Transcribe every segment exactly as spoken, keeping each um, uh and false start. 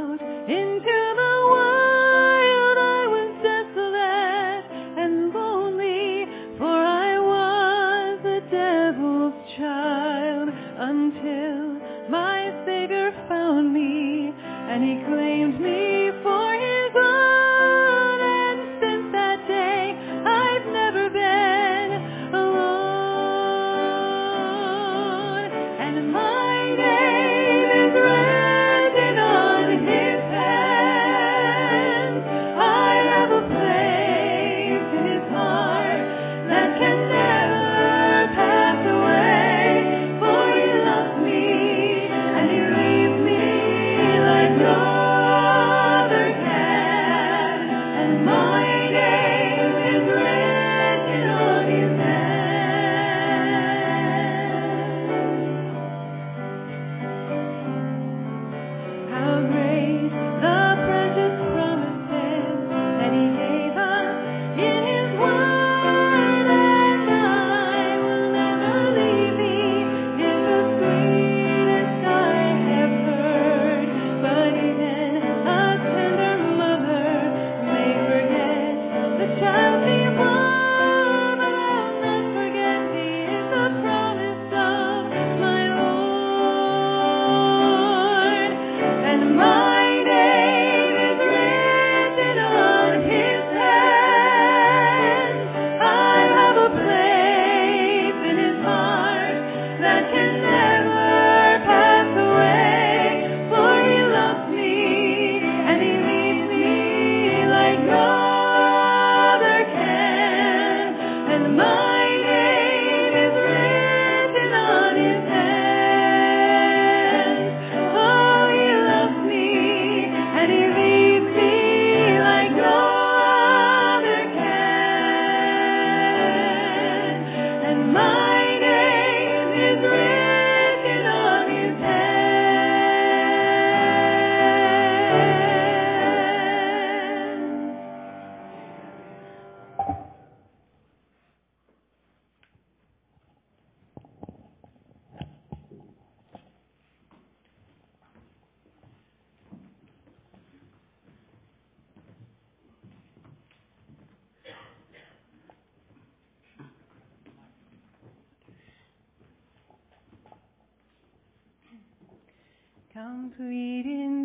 Complete in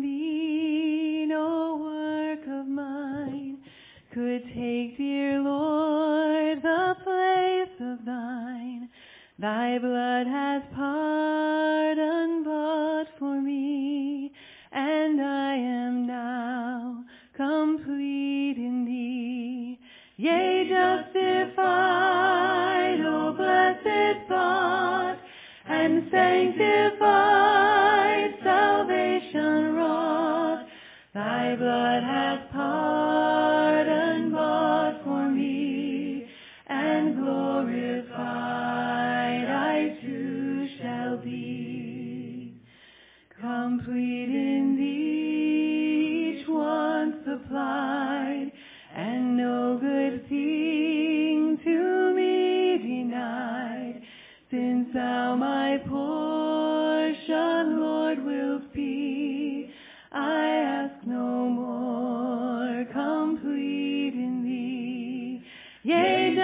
thee no work of mine could take, dear Lord, the place of thine. Thy blood has pardon bought for me, and I am now complete in thee. Yea, justified, O blessed thought, and sanctified, salvation wrought. Thy blood has pardon bought for me, and glorified I too shall be. Complete in thee, each one supplied, and no good thing to me denied. Since thou my portion, Lord, wilt be, I ask no more. Complete in thee. Yea,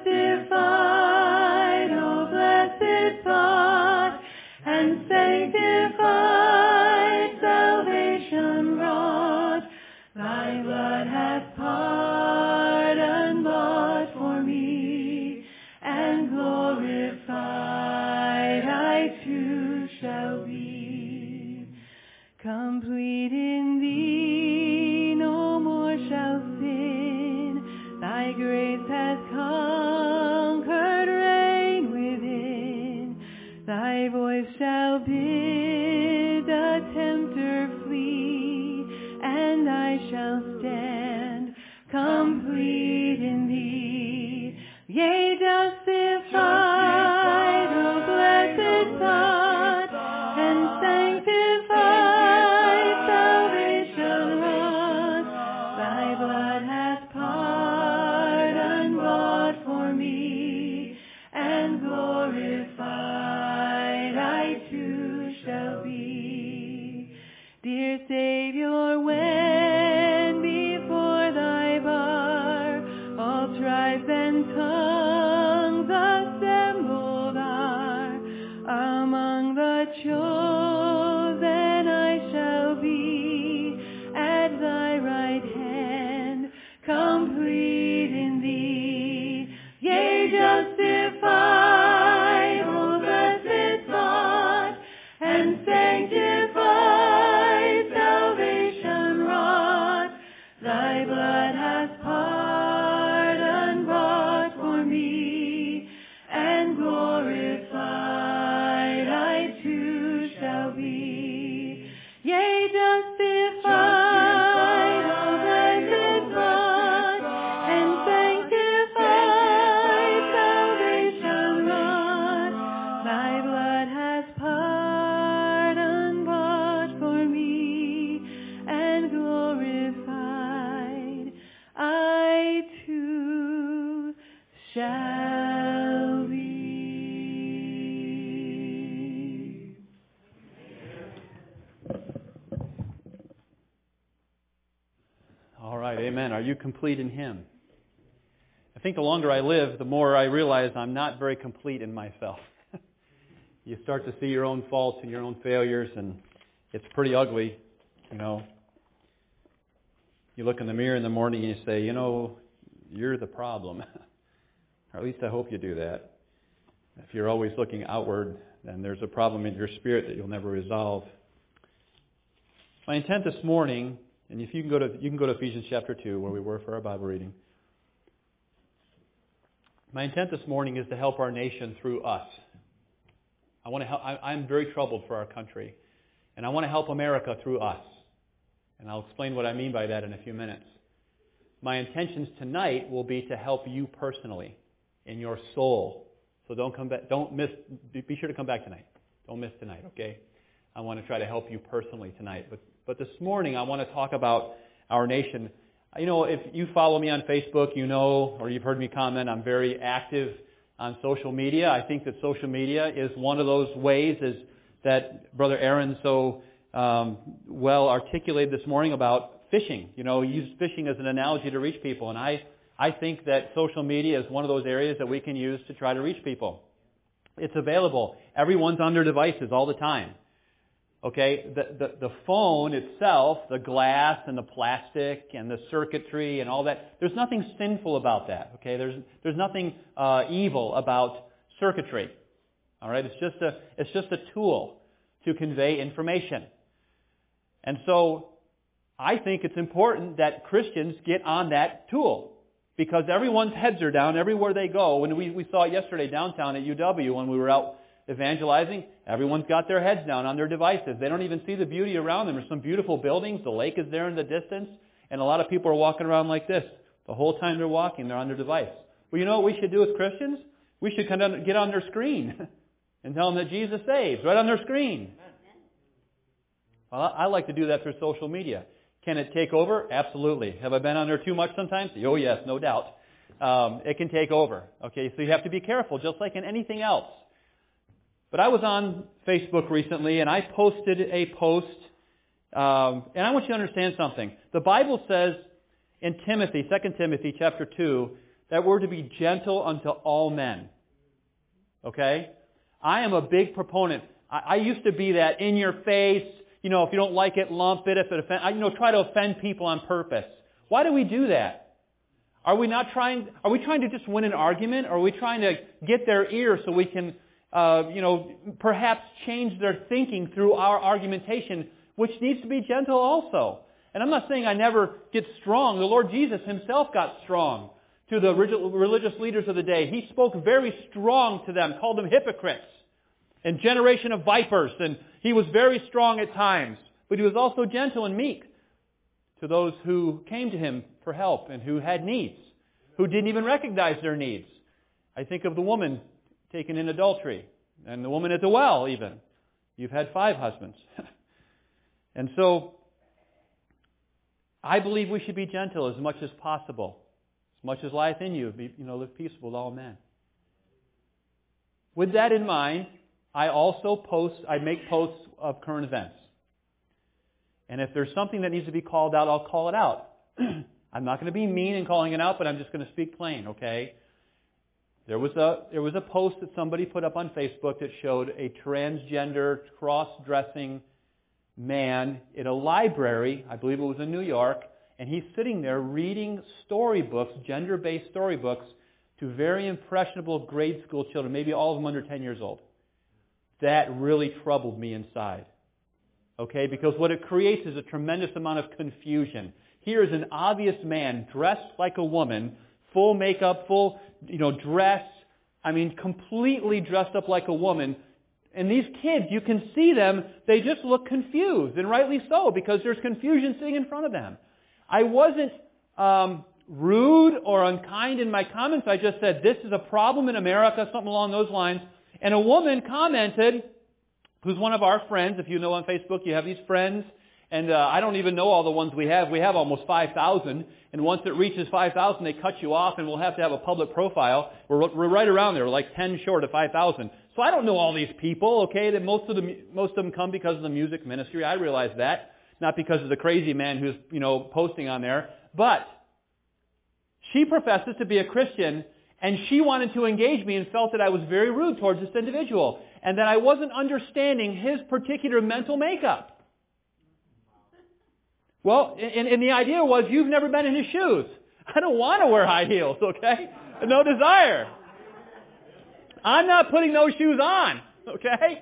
justified, O blessed thought, and sanctified, salvation wrought. Thy blood hath pardon bought for me, and glorified I too shall be. Complete in thee, no more shall sin. Thy grace has conquered, reign within. Thy voice shall bid the tempter flee, and I shall stand complete in thee. Yea, justified, O blessed thought, and sanctified, salvation wrought. Thy blood hath pardon bought for me, and glorified I too shall be. Dear Savior, Savior, when before thy bar all tribes and tongues assembled are, among the chosen I shall be, at thy right hand, complete in thee. Yea, justified, O blessed thought, and sanctified, salvation wrought. Thy blood has pardon bought for me, and glorified I too shall be. Yea, justified, O blessed thought, and sanctified, salvation wrought. Thy blood has pardon bought for me, and glorified I too shall be. All right, amen. Are you complete in Him? I think the longer I live, the more I realize I'm not very complete in myself. You start to see your own faults and your own failures, and it's pretty ugly, you know. You look in the mirror in the morning and you say, you know, you're the problem. Or at least I hope you do that. If you're always looking outward, then there's a problem in your spirit that you'll never resolve. My intent this morning, and if you can go to you can go to Ephesians chapter two, where we were for our Bible reading. My intent this morning is to help our nation through us. I want to help. I, I'm very troubled for our country, and I want to help America through us. And I'll explain what I mean by that in a few minutes. My intentions tonight will be to help you personally, in your soul. So don't come back. Don't miss. Be sure to come back tonight. Don't miss tonight. Okay. I want to try to help you personally tonight. But but this morning I want to talk about our nation. You know, if you follow me on Facebook, you know, or you've heard me comment, I'm very active on social media. I think that social media is one of those ways is that Brother Aaron so um, well articulated this morning about fishing. You know, he used fishing as an analogy to reach people. And I, I think that social media is one of those areas that we can use to try to reach people. It's available. Everyone's on their devices all the time. Okay, the, the, the phone itself, the glass and the plastic and the circuitry and all that, there's nothing sinful about that. Okay, there's there's nothing uh, evil about circuitry. All right, it's just a it's just a tool to convey information. And so I think it's important that Christians get on that tool because everyone's heads are down everywhere they go. When we, we saw it yesterday downtown at U W when we were out evangelizing, everyone's got their heads down on their devices. They don't even see the beauty around them. There's some beautiful buildings. The lake is there in the distance. And a lot of people are walking around like this. The whole time they're walking, they're on their device. Well, you know what we should do as Christians? We should kind of get on their screen and tell them that Jesus saves right on their screen. Well, I like to do that through social media. Can it take over? Absolutely. Have I been on there too much sometimes? Oh, yes, no doubt. Um, it can take over. Okay, so you have to be careful, just like in anything else. But I was on Facebook recently, and I posted a post, um, and I want you to understand something. The Bible says in Timothy, Second Timothy chapter two, that we're to be gentle unto all men. Okay? I am a big proponent. I, I used to be that in your face, you know, if you don't like it, lump it. If it offend, I, you know, try to offend people on purpose. Why do we do that? Are we not trying? Are we trying to just win an argument, or are we trying to get their ear so we can, uh, you know, perhaps change their thinking through our argumentation, which needs to be gentle also? And I'm not saying I never get strong. The Lord Jesus Himself got strong to the religious leaders of the day. He spoke very strong to them, called them hypocrites and generation of vipers, and He was very strong at times, but He was also gentle and meek to those who came to Him for help and who had needs, who didn't even recognize their needs. I think of the woman taken in adultery, and the woman at the well even. You've had five husbands. And so, I believe we should be gentle as much as possible. As much as lieth in you, be, you know, live peaceable with all men. With that in mind, I also post, I make posts of current events. And if there's something that needs to be called out, I'll call it out. I'm not going to be mean in calling it out, but I'm just going to speak plain, okay? There was a there was a post that somebody put up on Facebook that showed a transgender, cross-dressing man in a library, I believe it was in New York, and he's sitting there reading storybooks, gender-based storybooks, to very impressionable grade school children, maybe all of them under ten years old. That really troubled me inside. Okay, because what it creates is a tremendous amount of confusion. Here is an obvious man dressed like a woman, full makeup, full, you know, dress, I mean, completely dressed up like a woman. And these kids, you can see them, they just look confused, and rightly so, because there's confusion sitting in front of them. I wasn't um, rude or unkind in my comments. I just said, this is a problem in America, something along those lines. And a woman commented, who's one of our friends. If you know on Facebook, you have these friends. And uh, I don't even know all the ones we have. We have almost five thousand. And once it reaches five thousand, they cut you off, and we'll have to have a public profile. We're, we're right around there, like ten short of five thousand. So I don't know all these people, okay? That most of the most of them come because of the music ministry. I realize that. Not because of the crazy man who's, you know, posting on there. But she professes to be a Christian, and she wanted to engage me and felt that I was very rude towards this individual and that I wasn't understanding his particular mental makeup. Well, and, and the idea was, you've never been in his shoes. I don't want to wear high heels, okay? No desire. I'm not putting those shoes on, okay?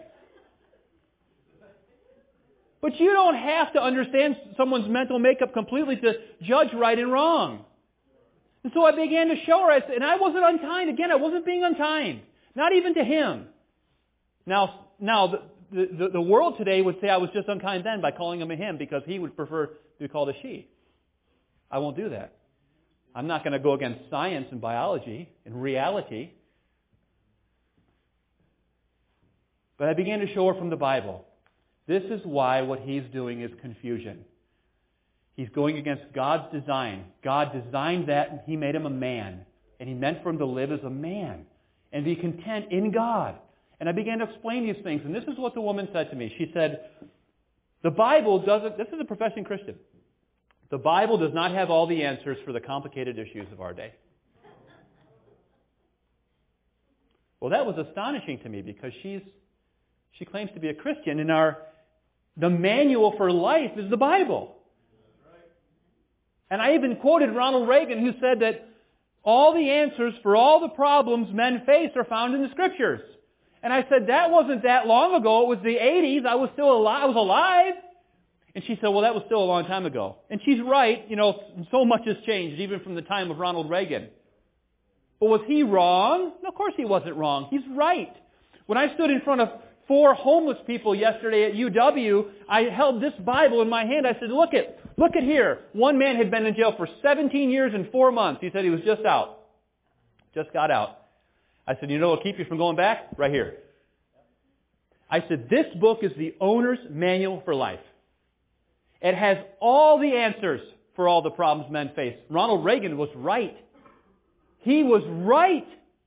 But you don't have to understand someone's mental makeup completely to judge right and wrong. And so I began to show her, and I wasn't unkind. Again, I wasn't being unkind. Not even to him. Now, now the, the, the world today would say I was just unkind then by calling him a him, because he would prefer to be called a she. I won't do that. I'm not going to go against science and biology and reality. But I began to show her from the Bible. This is why what he's doing is confusion. He's going against God's design. God designed that, and He made him a man. And He meant for him to live as a man and be content in God. And I began to explain these things. And this is what the woman said to me. She said, the Bible doesn't, this is a professing Christian, the Bible does not have all the answers for the complicated issues of our day. Well, that was astonishing to me, because she's she claims to be a Christian, and our the manual for life is the Bible. And I even quoted Ronald Reagan, who said that all the answers for all the problems men face are found in the Scriptures. And I said, that wasn't that long ago. It was the eighties. I was still alive. I was alive. And she said, well, that was still a long time ago. And she's right. You know, so much has changed, even from the time of Ronald Reagan. But was he wrong? No, of course he wasn't wrong. He's right. When I stood in front of four homeless people yesterday at U W, I held this Bible in my hand. I said, look at, look at here. One man had been in jail for seventeen years and four months. He said he was just out. Just got out. I said, you know what will keep you from going back? Right here. I said, this book is the owner's manual for life. It has all the answers for all the problems men face. Ronald Reagan was right. He was right.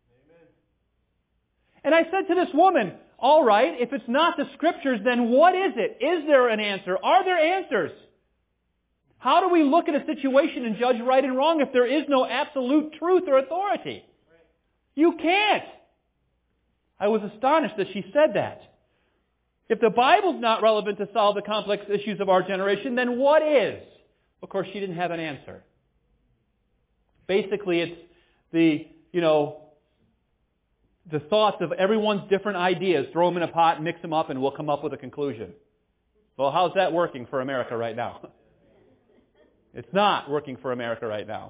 And I said to this woman, all right, if it's not the Scriptures, then what is it? Is there an answer? Are there answers? How do we look at a situation and judge right and wrong if there is no absolute truth or authority? You can't. I was astonished that she said that. If the Bible's not relevant to solve the complex issues of our generation, then what is? Of course, she didn't have an answer. Basically, it's the, you know, the thoughts of everyone's different ideas, throw them in a pot, mix them up, and we'll come up with a conclusion. Well, how's that working for America right now? It's not working for America right now.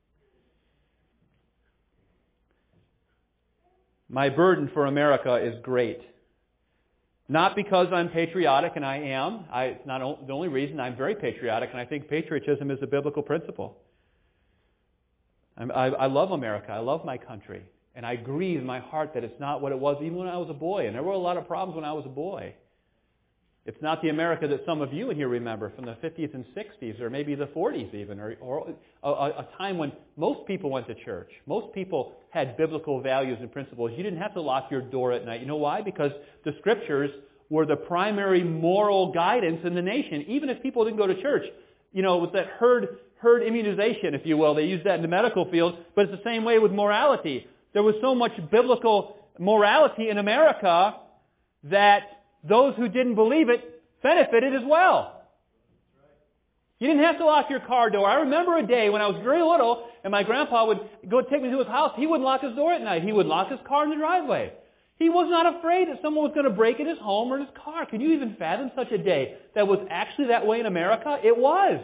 My burden for America is great. Not because I'm patriotic, and I am. I, it's not o- the only reason. I'm very patriotic, and I think patriotism is a biblical principle. I'm, I, I love America. I love my country. And I grieve in my heart that it's not what it was even when I was a boy. And there were a lot of problems when I was a boy. It's not the America that some of you in here remember from the fifties and sixties, or maybe the forties even, or, or a, a time when most people went to church. Most people had biblical values and principles. You didn't have to lock your door at night. You know why? Because the Scriptures were the primary moral guidance in the nation, even if people didn't go to church. You know, with that herd herd immunization, if you will. They use that in the medical field, but it's the same way with morality. There was so much biblical morality in America that those who didn't believe it benefited as well. You didn't have to lock your car door. I remember a day when I was very little, and my grandpa would go take me to his house. He wouldn't lock his door at night. He would lock his car in the driveway. He was not afraid that someone was going to break in his home or in his car. Can you even fathom such a day that was actually that way in America? It was.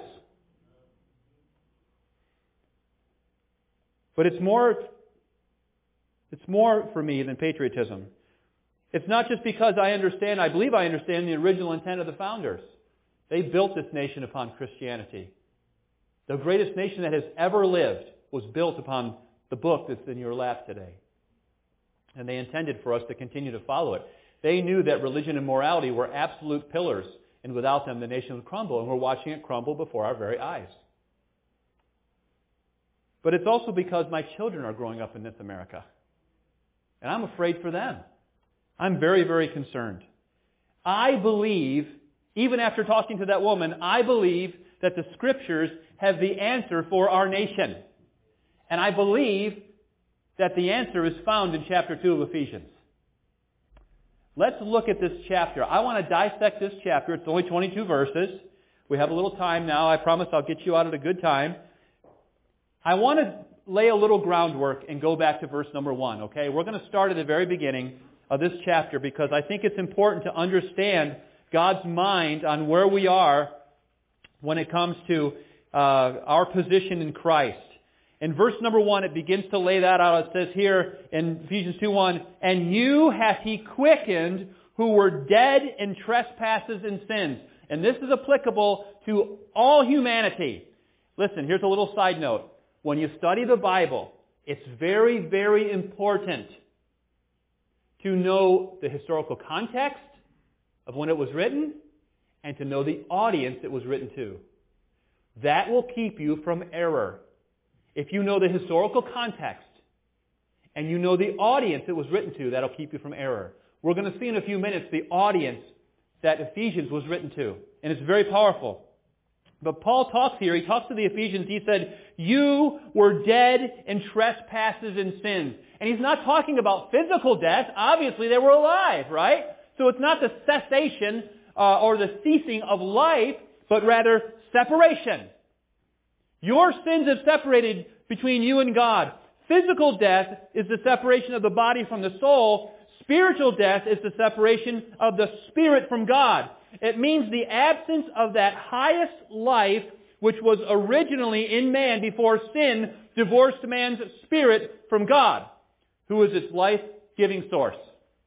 But it's more, it's more for me than patriotism. It's not just because I understand, I believe I understand the original intent of the founders. They built this nation upon Christianity. The greatest nation that has ever lived was built upon the book that's in your lap today. And they intended for us to continue to follow it. They knew that religion and morality were absolute pillars, and without them the nation would crumble, and we're watching it crumble before our very eyes. But it's also because my children are growing up in this America. And I'm afraid for them. I'm very, very concerned. I believe, even after talking to that woman, I believe that the Scriptures have the answer for our nation. And I believe that the answer is found in chapter two of Ephesians. Let's look at this chapter. I want to dissect this chapter. It's only twenty-two verses. We have a little time now. I promise I'll get you out at a good time. I want to lay a little groundwork and go back to verse number one, okay? We're going to start at the very beginning of this chapter because I think it's important to understand God's mind on where we are when it comes to uh, our position in Christ. In verse number one, it begins to lay that out. It says here in Ephesians two one, "And you hath he quickened who were dead in trespasses and sins." And this is applicable to all humanity. Listen, here's a little side note. When you study the Bible, it's very, very important to know the historical context of when it was written and to know the audience it was written to. That will keep you from error. If you know the historical context and you know the audience it was written to, that'll keep you from error. We're going to see in a few minutes the audience that Ephesians was written to, and it's very powerful. But Paul talks here, he talks to the Ephesians, he said, "You were dead in trespasses and sins." And he's not talking about physical death. Obviously, they were alive, right? So it's not the cessation uh, or the ceasing of life, but rather separation. Your sins have separated between you and God. Physical death is the separation of the body from the soul. Spiritual death is the separation of the spirit from God. It means the absence of that highest life which was originally in man before sin divorced man's spirit from God, who is its life-giving source.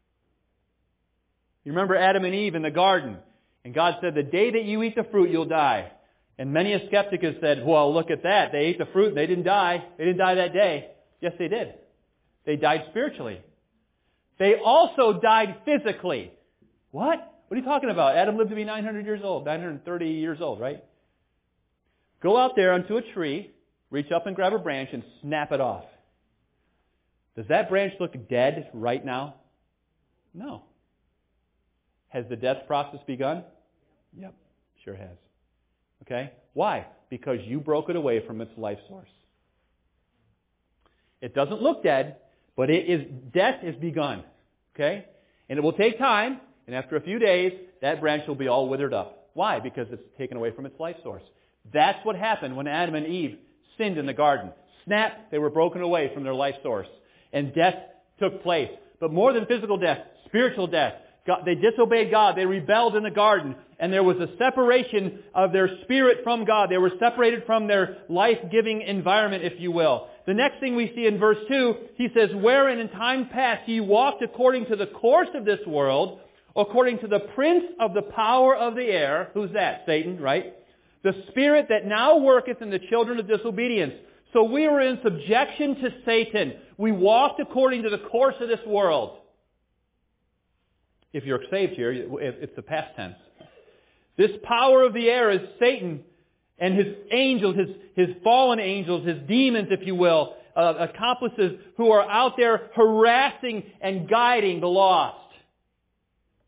You remember Adam and Eve in the garden, and God said, "The day that you eat the fruit, you'll die." And many a skeptic has said, "Well, look at that. They ate the fruit and they didn't die. They didn't die that day." Yes, they did. They died spiritually. They also died physically. What? What are you talking about? Adam lived to be nine hundred years old, nine hundred thirty years old, right? Go out there onto a tree, reach up and grab a branch and snap it off. Does that branch look dead right now? No. Has the death process begun? Yep, sure has. Okay? Why? Because you broke it away from its life source. It doesn't look dead, but it is death is begun. Okay? And it will take time, and after a few days, that branch will be all withered up. Why? Because it's taken away from its life source. That's what happened when Adam and Eve sinned in the garden. Snap, they were broken away from their life source. And death took place. But more than physical death, spiritual death. God, they disobeyed God. They rebelled in the garden. And there was a separation of their spirit from God. They were separated from their life-giving environment, if you will. The next thing we see in verse two, he says, "Wherein in time past ye walked according to the course of this world, according to the prince of the power of the air." Who's that? Satan, right? "The spirit that now worketh in the children of disobedience." So we were in subjection to Satan. We walked according to the course of this world. If you're saved here, it's the past tense. This power of the air is Satan and his angels, his, his fallen angels, his demons, if you will, uh, accomplices who are out there harassing and guiding the lost.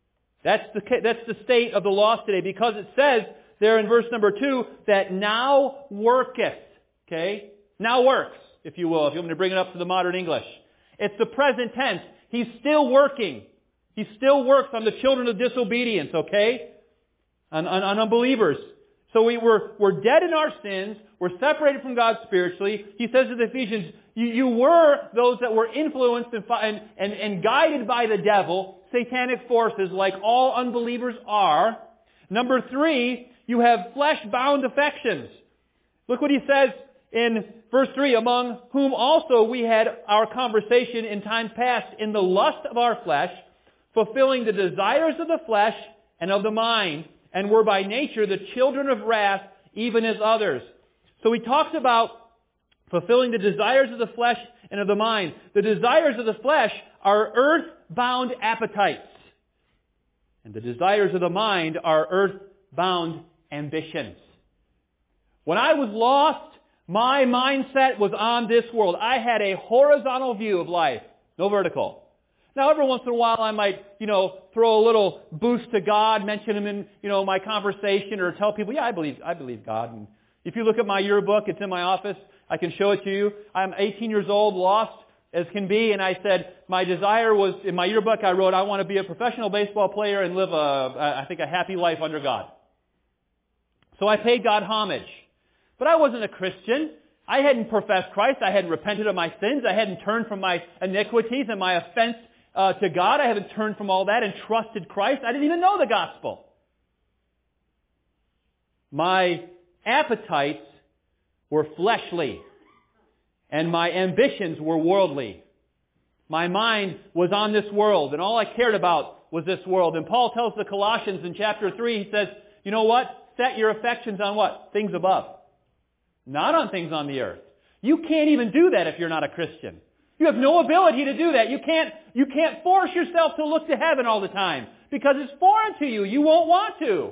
That's the, that's the state of the lost today, because it says there in verse number two that now worketh. Okay? Now works, if you will, if you want me to bring it up to the modern English. It's the present tense. He's still working. He still works on the children of disobedience, okay? On, on, on unbelievers. So we were, we're dead in our sins. We're separated from God spiritually. He says to the Ephesians, you, you were those that were influenced and, and, and, and guided by the devil, satanic forces, like all unbelievers are. Number three, you have flesh-bound affections. Look what he says in verse three, among whom also we had our conversation in times past in the lust of our flesh, fulfilling the desires of the flesh and of the mind, and were by nature the children of wrath, even as others. So he talks about fulfilling the desires of the flesh and of the mind. The desires of the flesh are earth-bound appetites. And the desires of the mind are earth-bound ambitions. When I was lost, my mindset was on this world. I had a horizontal view of life, no vertical. Now, every once in a while, I might, you know, throw a little boost to God, mention Him in, you know, my conversation, or tell people, yeah, I believe, I believe God. And if you look at my yearbook, it's in my office. I can show it to you. I'm eighteen years old, lost as can be, and I said my desire was, in my yearbook, I wrote, I want to be a professional baseball player and live a, I think, a happy life under God. So I paid God homage. But I wasn't a Christian. I hadn't professed Christ. I hadn't repented of my sins. I hadn't turned from my iniquities and my offense uh, to God. I hadn't turned from all that and trusted Christ. I didn't even know the gospel. My appetites were fleshly, and my ambitions were worldly. My mind was on this world, and all I cared about was this world. And Paul tells the Colossians in chapter three, he says, you know what? Set your affections on what? Things above. Not on things on the earth. You can't even do that if you're not a Christian. You have no ability to do that. You can't, you can't force yourself to look to heaven all the time because it's foreign to you. You won't want to.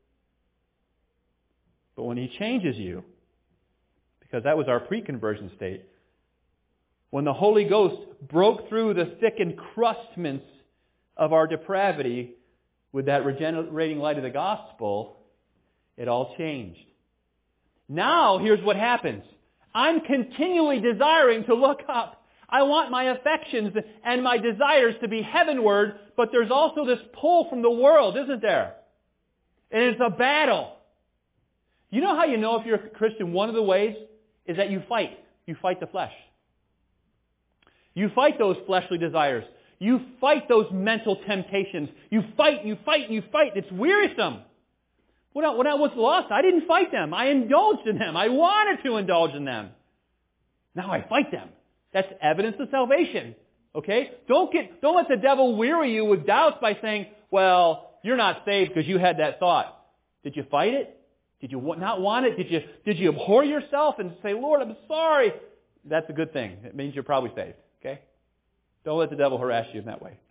But when He changes you, because that was our pre-conversion state, when the Holy Ghost broke through the thick encrustments of our depravity with that regenerating light of the gospel, it all changed. Now, here's what happens. I'm continually desiring to look up. I want my affections and my desires to be heavenward, but there's also this pull from the world, isn't there? And it's a battle. You know how you know if you're a Christian? One of the ways is that you fight. You fight the flesh. You fight those fleshly desires. You fight those mental temptations. You fight, you fight, and you fight. It's wearisome. When I, when I was lost, I didn't fight them. I indulged in them. I wanted to indulge in them. Now I fight them. That's evidence of salvation. Okay? Don't get, don't let the devil weary you with doubts by saying, well, you're not saved because you had that thought. Did you fight it? Did you not want it? Did you, did you abhor yourself and say, Lord, I'm sorry? That's a good thing. It means you're probably saved. Okay? Don't let the devil harass you in that way.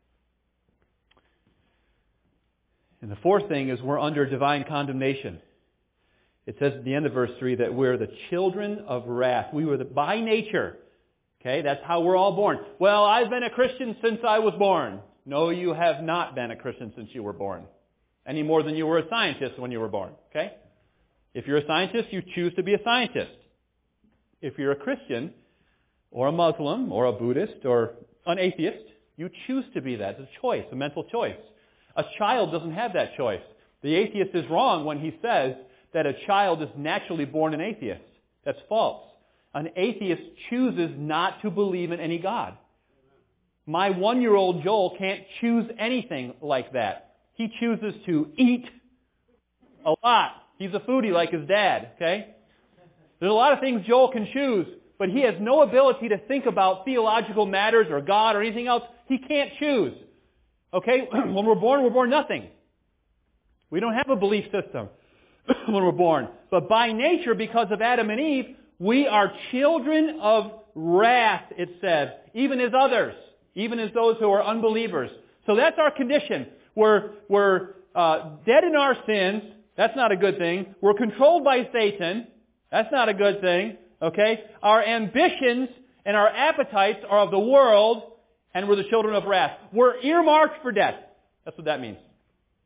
And the fourth thing is we're under divine condemnation. It says at the end of verse three that we're the children of wrath. We were the, by nature. Okay, that's how we're all born. Well, I've been a Christian since I was born. No, you have not been a Christian since you were born. Any more than you were a scientist when you were born. Okay? If you're a scientist, you choose to be a scientist. If you're a Christian, or a Muslim, or a Buddhist, or an atheist, you choose to be that. It's a choice, a mental choice. A child doesn't have that choice. The atheist is wrong when he says that a child is naturally born an atheist. That's false. An atheist chooses not to believe in any God. My one-year-old Joel can't choose anything like that. He chooses to eat a lot. He's a foodie like his dad, okay? There's a lot of things Joel can choose, but he has no ability to think about theological matters or God or anything else. He can't choose. Okay? When we're born, we're born nothing. We don't have a belief system when we're born. But by nature, because of Adam and Eve, we are children of wrath, it says, even as others, even as those who are unbelievers. So that's our condition. We're, we're uh, dead in our sins. That's not a good thing. We're controlled by Satan. That's not a good thing. Okay? Our ambitions and our appetites are of the world, and we're the children of wrath. We're earmarked for death. That's what that means.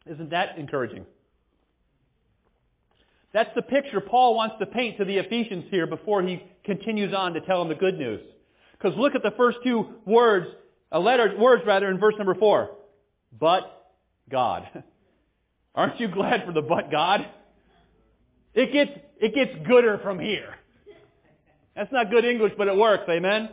Isn't that encouraging? That's the picture Paul wants to paint to the Ephesians here before he continues on to tell them the good news. Because look at the first two words, a letter, words rather, in verse number four. But God. Aren't you glad for the but God? It gets, it gets gooder from here. That's not good English, but it works. Amen?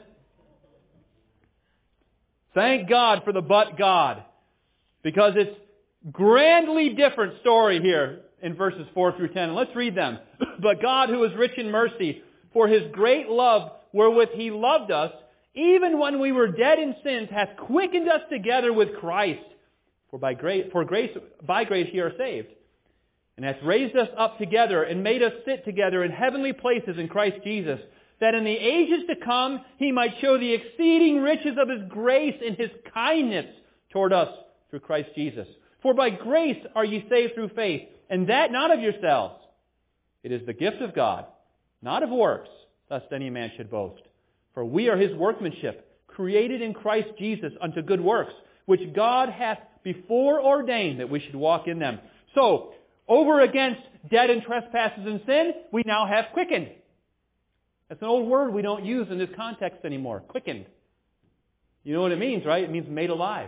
Thank God for the but God. Because it's grandly different story here in verses four through ten. And let's read them. But God, who is rich in mercy, for His great love wherewith He loved us, even when we were dead in sins, hath quickened us together with Christ. For by grace, for grace, by grace ye are saved. And hath raised us up together and made us sit together in heavenly places in Christ Jesus, that in the ages to come He might show the exceeding riches of His grace and His kindness toward us through Christ Jesus. For by grace are ye saved through faith, and that not of yourselves. It is the gift of God, not of works, lest any man should boast. For we are His workmanship, created in Christ Jesus unto good works, which God hath before ordained that we should walk in them. So, over against dead in trespasses and sin, we now have quickened. That's an old word we don't use in this context anymore. Quickened. You know what it means, right? It means made alive.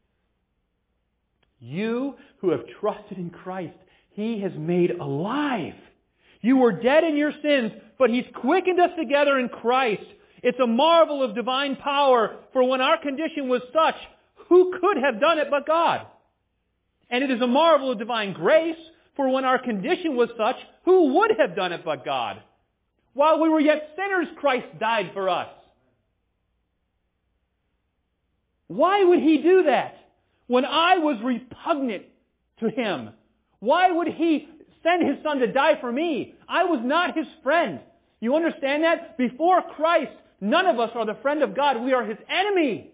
You who have trusted in Christ, He has made alive. You were dead in your sins, but He's quickened us together in Christ. It's a marvel of divine power, for when our condition was such, who could have done it but God? And it is a marvel of divine grace, for when our condition was such, who would have done it but God? While we were yet sinners, Christ died for us. Why would He do that? When I was repugnant to Him, why would He send His Son to die for me? I was not His friend. You understand that? Before Christ, none of us are the friend of God. We are His enemy.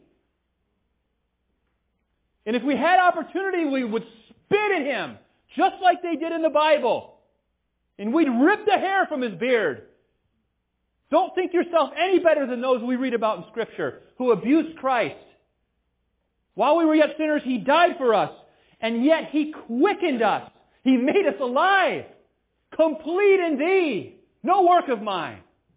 And if we had opportunity, we would spit at Him, just like they did in the Bible. And we'd rip the hair from His beard. Don't think yourself any better than those we read about in Scripture who abused Christ. While we were yet sinners, He died for us. And yet He quickened us. He made us alive. Complete in Thee. No work of mine.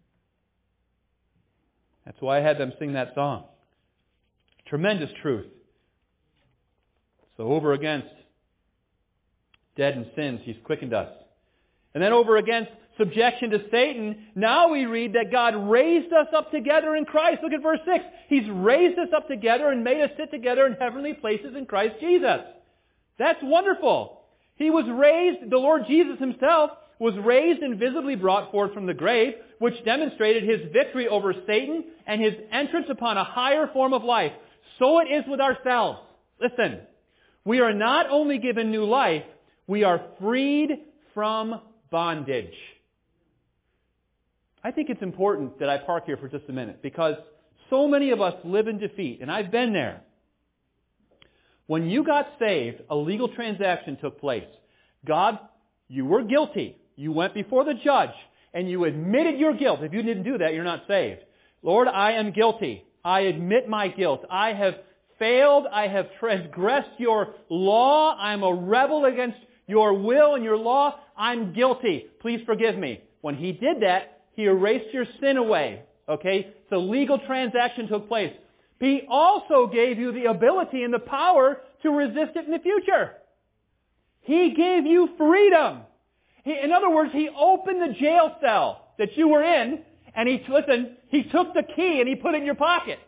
That's why I had them sing that song. Tremendous truth. So over against dead in sins, He's quickened us. And then over against subjection to Satan, now we read that God raised us up together in Christ. Look at verse six. He's raised us up together and made us sit together in heavenly places in Christ Jesus. That's wonderful. He was raised, the Lord Jesus Himself was raised and visibly brought forth from the grave, which demonstrated His victory over Satan and His entrance upon a higher form of life. So it is with ourselves. Listen, we are not only given new life, we are freed from bondage. I think it's important that I park here for just a minute because so many of us live in defeat, and I've been there. When you got saved, a legal transaction took place. God, you were guilty. You went before the judge, and you admitted your guilt. If you didn't do that, you're not saved. Lord, I am guilty. I admit my guilt. I have failed. I have transgressed your law. I'm a rebel against your will and your law. I'm guilty. Please forgive me. When He did that, He erased your sin away. Okay? So legal transaction took place. He also gave you the ability and the power to resist it in the future. He gave you freedom. He, in other words, He opened the jail cell that you were in, and He, listen, He took the key and He put it in your pocket.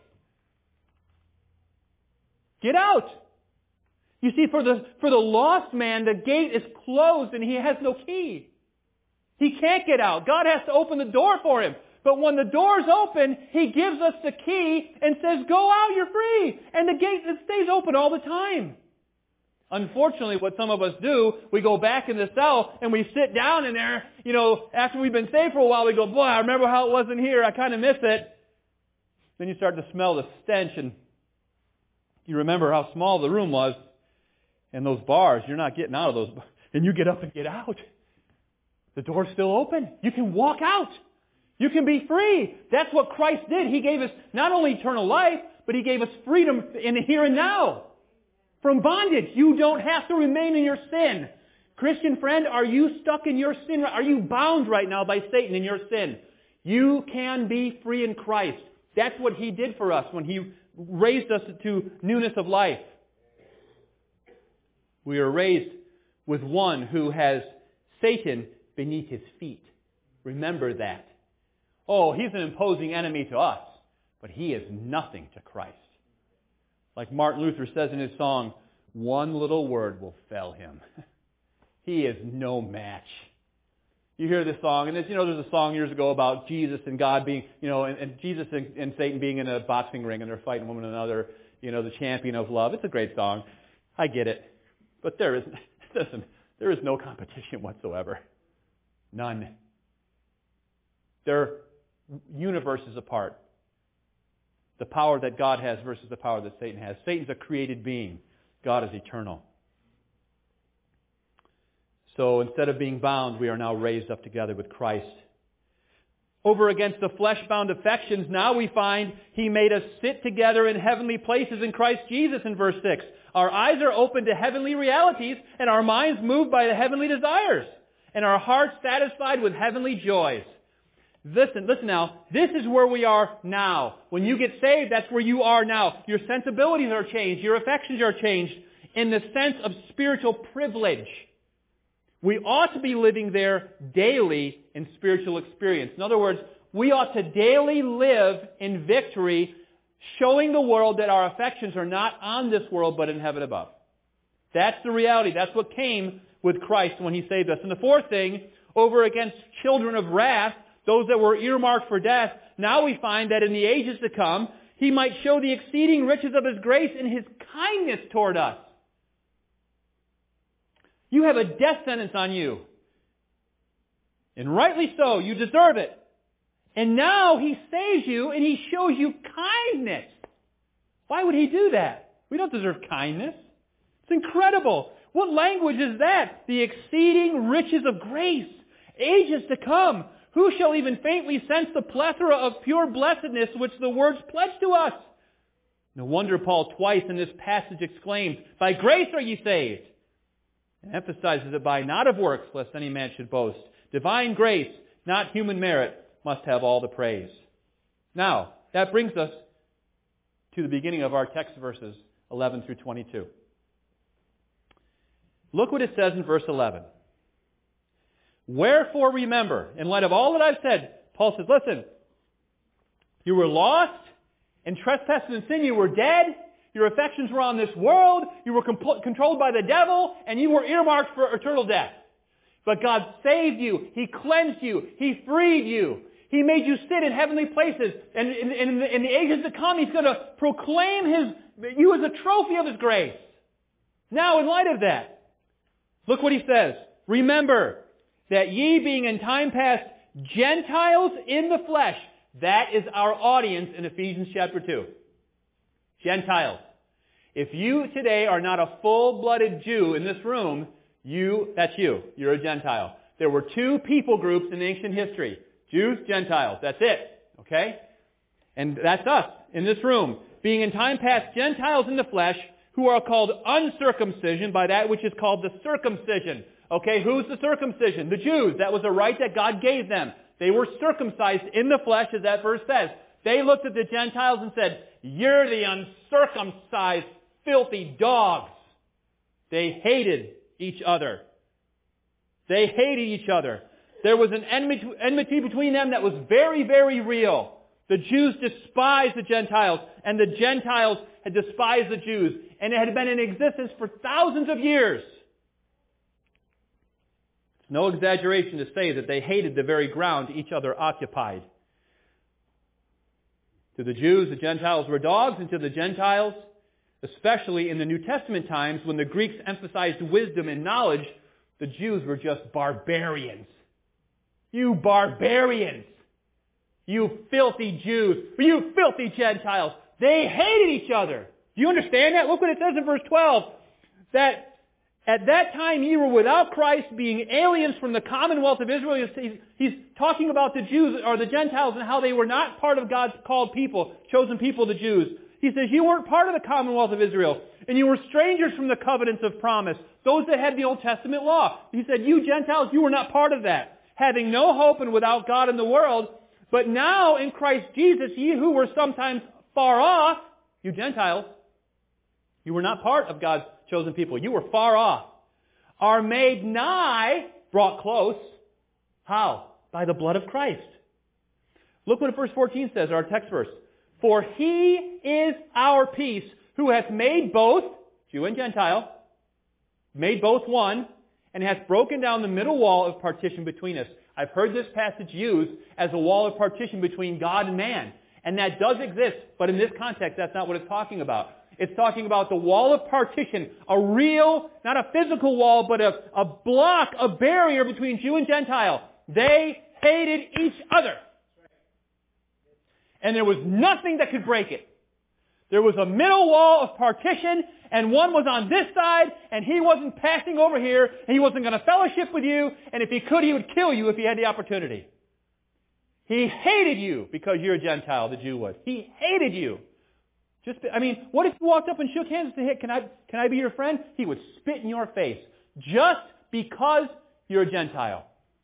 Get out. You see, for the, for the lost man, the gate is closed and he has no key. He can't get out. God has to open the door for him. But when the door's open, He gives us the key and says, go out, you're free. And the gate stays open all the time. Unfortunately, what some of us do, we go back in the cell and we sit down in there, you know, after we've been saved for a while, we go, boy, I remember how it was in here. I kind of miss it. Then you start to smell the stench and you remember how small the room was. And those bars, you're not getting out of those. And you get up and get out. The door's still open. You can walk out. You can be free. That's what Christ did. He gave us not only eternal life, but He gave us freedom in the here and now. from bondage. You don't have to remain in your sin. Christian friend, are you stuck in your sin? Are you bound right now by Satan in your sin? You can be free in Christ. That's what He did for us when He raised us to newness of life. We are raised with one who has Satan beneath his feet. Remember that. Oh, he's an imposing enemy to us, but he is nothing to Christ. Like Martin Luther says in his song, one little word will fell him. He is no match. You hear this song, and it's, you know, there's a song years ago about Jesus and God being, you know, and, and Jesus and, and Satan being in a boxing ring and they're fighting one another, you know, the champion of love. It's a great song. I get it. But there is, listen, there is no competition whatsoever. None. They're universes apart. The power that God has versus the power that Satan has. Satan's a created being. God is eternal. So instead of being bound, we are now raised up together with Christ. Over against the flesh-bound affections, now we find He made us sit together in heavenly places in Christ Jesus in verse six. Our eyes are open to heavenly realities, and our minds moved by the heavenly desires, and our hearts satisfied with heavenly joys. Listen, listen now. This is where we are now. When you get saved, that's where you are now. Your sensibilities are changed. Your affections are changed in the sense of spiritual privilege. We ought to be living there daily in spiritual experience. In other words, we ought to daily live in victory, showing the world that our affections are not on this world but in heaven above. That's the reality. That's what came with Christ when He saved us. And the fourth thing, over against children of wrath, those that were earmarked for death, now we find that in the ages to come, He might show the exceeding riches of His grace and His kindness toward us. You have a death sentence on you. And rightly so, you deserve it. And now He saves you and He shows you kindness. Why would He do that? We don't deserve kindness. It's incredible. What language is that? The exceeding riches of grace. Ages to come. Who shall even faintly sense the plethora of pure blessedness which the words pledge to us? No wonder Paul twice in this passage exclaims, by grace are ye saved. And emphasizes it by not of works, lest any man should boast. Divine grace, not human merit, must have all the praise. Now, that brings us to the beginning of our text verses eleven through twenty-two. Look what it says in verse eleven. Wherefore remember, in light of all that I've said, Paul says, listen, you were lost, in trespasses and sin you were dead, your affections were on this world, you were comp- controlled by the devil, and you were earmarked for eternal death. But God saved you, He cleansed you, He freed you, He made you sit in heavenly places, and in, in, in, the, in the ages to come He's going to proclaim His, you as a trophy of His grace. Now, in light of that, look what He says. Remember that ye being in time past Gentiles in the flesh, that is our audience in Ephesians chapter two. Gentiles. If you today are not a full-blooded Jew in this room, you, that's you. You're a Gentile. There were two people groups in ancient history. Jews, Gentiles. That's it. Okay? And that's us in this room. Being in time past Gentiles in the flesh, who are called uncircumcision by that which is called the circumcision. Okay, who's the circumcision? The Jews. That was a right that God gave them. They were circumcised in the flesh, as that verse says. They looked at the Gentiles and said, you're the uncircumcised, filthy dogs. They hated each other. They hated each other. There was an enmity between them that was very, very real. The Jews despised the Gentiles, and the Gentiles had despised the Jews. And it had been in existence for thousands of years. It's no exaggeration to say that they hated the very ground each other occupied. To the Jews, the Gentiles were dogs, and to the Gentiles, especially in the New Testament times, when the Greeks emphasized wisdom and knowledge, the Jews were just barbarians. You barbarians! You filthy Jews! You filthy Gentiles! They hated each other! Do you understand that? Look what it says in verse twelve. That at that time ye were without Christ, being aliens from the commonwealth of Israel. He's, he's talking about the Jews or the Gentiles and how they were not part of God's called people, chosen people, the Jews. He says, you weren't part of the commonwealth of Israel, and you were strangers from the covenants of promise, those that had the Old Testament law. He said, you Gentiles, you were not part of that, having no hope and without God in the world. But now in Christ Jesus, ye who were sometimes far off, you Gentiles, you were not part of God's chosen people. You were far off. Are made nigh, brought close. How? By the blood of Christ. Look what verse fourteen says, our text verse. For he is our peace, who hath made both, Jew and Gentile, made both one, and hath broken down the middle wall of partition between us. I've heard this passage used as a wall of partition between God and man. And that does exist, but in this context, that's not what it's talking about. It's talking about the wall of partition, a real, not a physical wall, but a, a block, a barrier between Jew and Gentile. They hated each other. And there was nothing that could break it. There was a middle wall of partition, and one was on this side, and he wasn't passing over here, and he wasn't going to fellowship with you, and if he could, he would kill you if he had the opportunity. He hated you because you're a Gentile, the Jew would. He hated you. Just, I mean, what if you walked up and shook hands and said, hey, can I, can I be your friend? He would spit in your face just because you're a Gentile.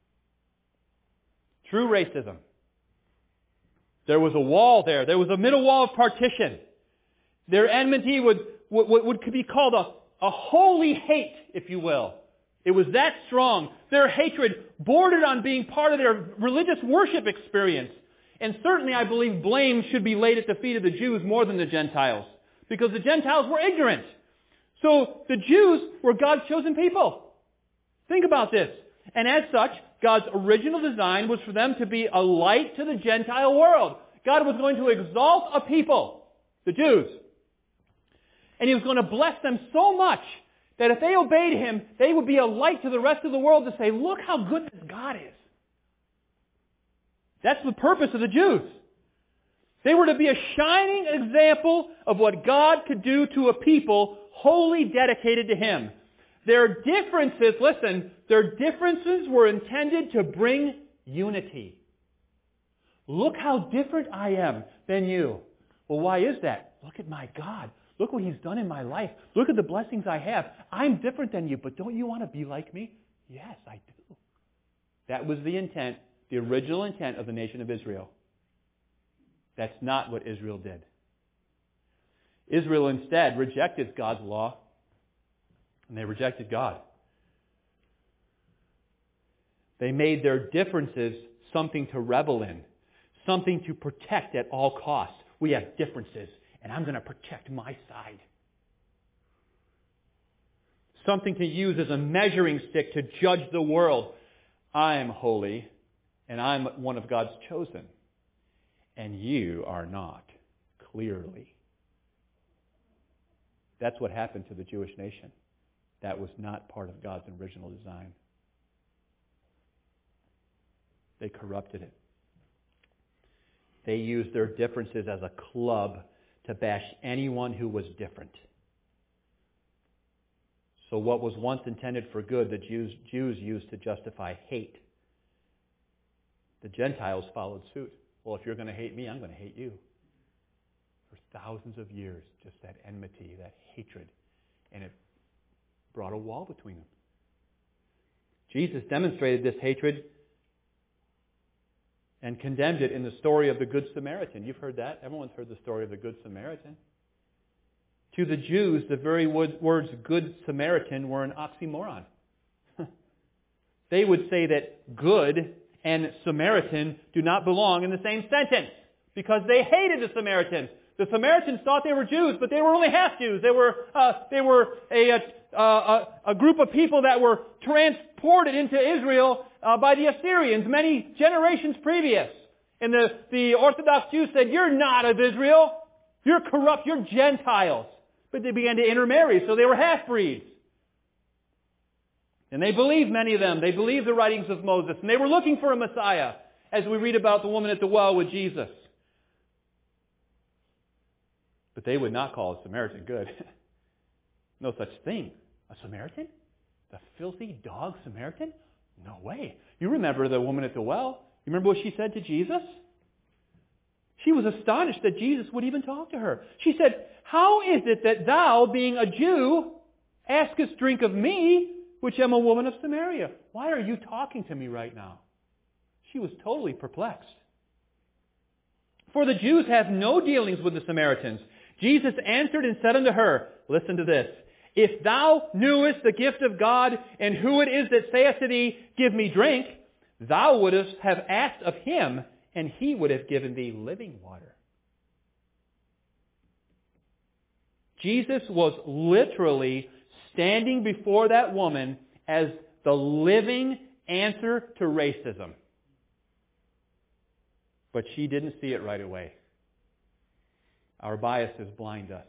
True racism. There was a wall there. There was a middle wall of partition. Their enmity would, would, would could be called a, a holy hate, if you will. It was that strong. Their hatred bordered on being part of their religious worship experience. And certainly I believe blame should be laid at the feet of the Jews more than the Gentiles, because the Gentiles were ignorant. So the Jews were God's chosen people. Think about this. And as such, God's original design was for them to be a light to the Gentile world. God was going to exalt a people, the Jews. And He was going to bless them so much that if they obeyed Him, they would be a light to the rest of the world to say, look how good this God is. That's the purpose of the Jews. They were to be a shining example of what God could do to a people wholly dedicated to Him. Their differences, listen, their differences were intended to bring unity. Look how different I am than you. Well, why is that? Look at my God. Look what He's done in my life. Look at the blessings I have. I'm different than you, but don't you want to be like me? Yes, I do. That was the intent, the original intent of the nation of Israel. That's not what Israel did. Israel instead rejected God's law, and they rejected God. They made their differences something to revel in, something to protect at all costs. We have differences, and I'm going to protect my side. Something to use as a measuring stick to judge the world. I'm holy, and I'm one of God's chosen, and you are not, clearly. That's what happened to the Jewish nation. That was not part of God's original design. They corrupted it. They used their differences as a club to bash anyone who was different. So what was once intended for good, the Jews, Jews used to justify hate. The Gentiles followed suit. Well, if you're going to hate me, I'm going to hate you. For thousands of years, just that enmity, that hatred. And it brought a wall between them. Jesus demonstrated this hatred and condemned it in the story of the Good Samaritan. You've heard that. Everyone's heard the story of the Good Samaritan. To the Jews, the very words Good Samaritan were an oxymoron. They would say that good and Samaritan do not belong in the same sentence because they hated the Samaritans. The Samaritans thought they were Jews, but they were only half Jews. They were uh, they were a, a, a, a group of people that were transported into Israel uh, by the Assyrians many generations previous. And the, the Orthodox Jews said, you're not of Israel. You're corrupt. You're Gentiles. But they began to intermarry, so they were half-breeds. And they believed, many of them, they believed the writings of Moses. And they were looking for a Messiah, as we read about the woman at the well with Jesus. But they would not call a Samaritan good. No such thing. A Samaritan? The filthy dog Samaritan? No way. You remember the woman at the well. You remember what she said to Jesus? She was astonished that Jesus would even talk to her. She said, "How is it that thou, being a Jew, askest drink of me, which am a woman of Samaria? Why are you talking to me right now?" She was totally perplexed. "For the Jews have no dealings with the Samaritans." Jesus answered and said unto her, listen to this, "If thou knewest the gift of God, and who it is that saith to thee, Give me drink, thou wouldst have asked of him, and he would have given thee living water." Jesus was literally standing before that woman as the living answer to racism. But she didn't see it right away. Our biases blind us.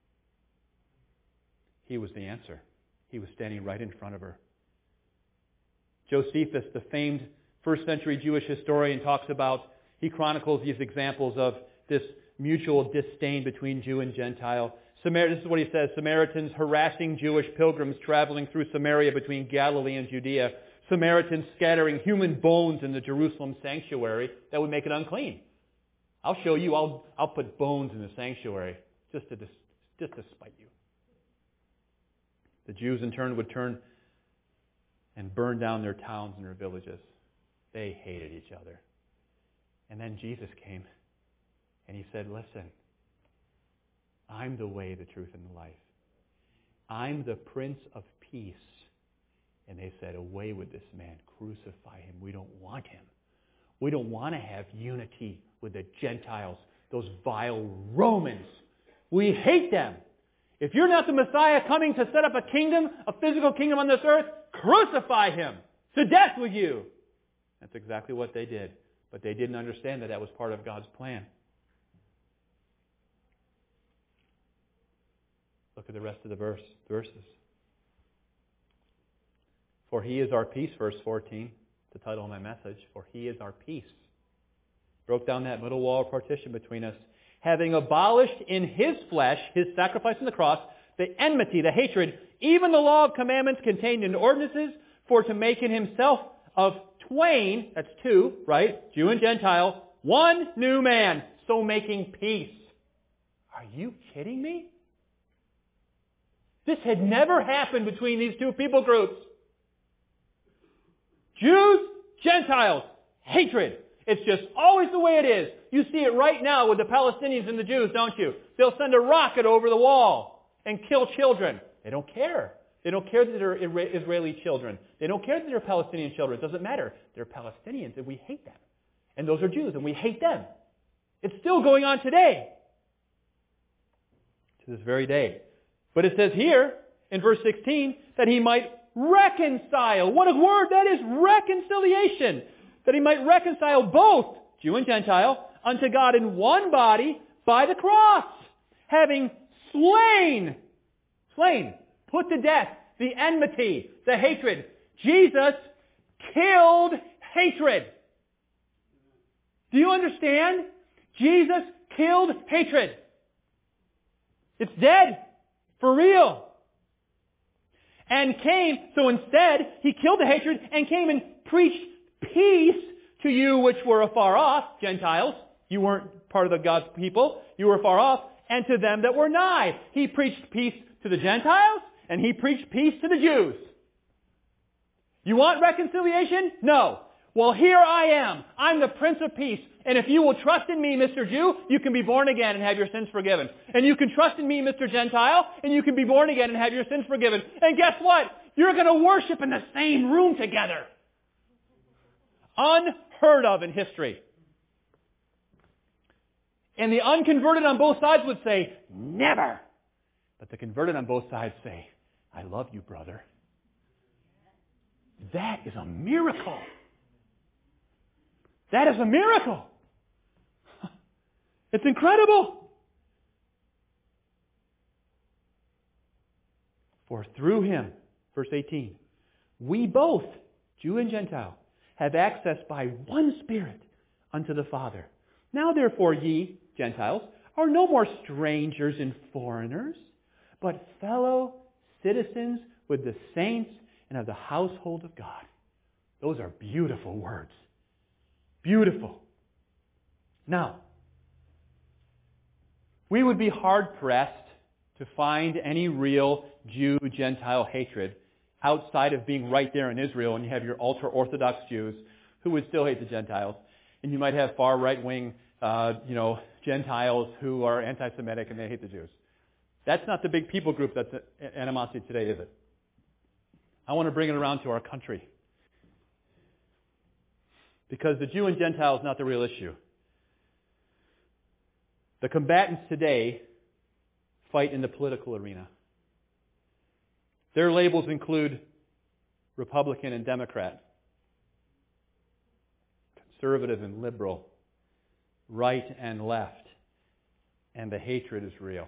He was the answer. He was standing right in front of her. Josephus, the famed first century Jewish historian, talks about, he chronicles these examples of this mutual disdain between Jew and Gentile. Samar- this is what he says, Samaritans harassing Jewish pilgrims traveling through Samaria between Galilee and Judea. Samaritans scattering human bones in the Jerusalem sanctuary that would make it unclean. I'll show you, I'll, I'll put bones in the sanctuary just to, just to spite you. The Jews in turn would turn and burn down their towns and their villages. They hated each other. And then Jesus came and he said, "Listen, I'm the way, the truth, and the life. I'm the Prince of Peace." And they said, "Away with this man. Crucify him. We don't want him. We don't want to have unity with the Gentiles, those vile Romans. We hate them. If you're not the Messiah coming to set up a kingdom, a physical kingdom on this earth, crucify him. To death with you." That's exactly what they did. But they didn't understand that that was part of God's plan. Look at the rest of the verse, verses. "For he is our peace," verse fourteen, the title of my message. "For he is our peace. Broke down that middle wall of partition between us, having abolished in his flesh," his sacrifice on the cross, "the enmity," the hatred, "even the law of commandments contained in ordinances, for to make in himself of twain," that's two, right? Jew and Gentile, "one new man, so making peace." Are you kidding me? This had never happened between these two people groups. Jews, Gentiles, hatred. It's just always the way it is. You see it right now with the Palestinians and the Jews, don't you? They'll send a rocket over the wall and kill children. They don't care. They don't care that they're Israeli children. They don't care that they're Palestinian children. It doesn't matter. They're Palestinians and we hate them. And those are Jews and we hate them. It's still going on today. To this very day. But it says here in verse sixteen that he might reconcile. What a word that is, reconciliation. That he might reconcile both, Jew and Gentile, unto God in one body by the cross, having slain, slain, put to death the enmity, the hatred. Jesus killed hatred. Do you understand? Jesus killed hatred. It's dead. For real. And came, so instead, he killed the hatred and came and preached peace to you which were afar off, Gentiles. You weren't part of the God's people. You were far off. And to them that were nigh. He preached peace to the Gentiles and he preached peace to the Jews. You want reconciliation? No. Well, here I am. I'm the Prince of Peace. And if you will trust in me, Mister Jew, you can be born again and have your sins forgiven. And you can trust in me, Mister Gentile, and you can be born again and have your sins forgiven. And guess what? You're going to worship in the same room together. Unheard of in history. And the unconverted on both sides would say, never. But the converted on both sides say, I love you, brother. That is a miracle. That is a miracle. It's incredible. For through him, verse eighteen, we both, Jew and Gentile, have access by one Spirit unto the Father. Now therefore ye, Gentiles, are no more strangers and foreigners, but fellow citizens with the saints and of the household of God. Those are beautiful words. Beautiful. Now, we would be hard-pressed to find any real Jew-Gentile hatred outside of being right there in Israel, and you have your ultra-Orthodox Jews who would still hate the Gentiles, and you might have far right-wing, uh, you know, Gentiles who are anti-Semitic and they hate the Jews. That's not the big people group that's animosity today, is it? I want to bring it around to our country. Because the Jew and Gentile is not the real issue. The combatants today fight in the political arena. Their labels include Republican and Democrat, conservative and liberal, right and left, and the hatred is real.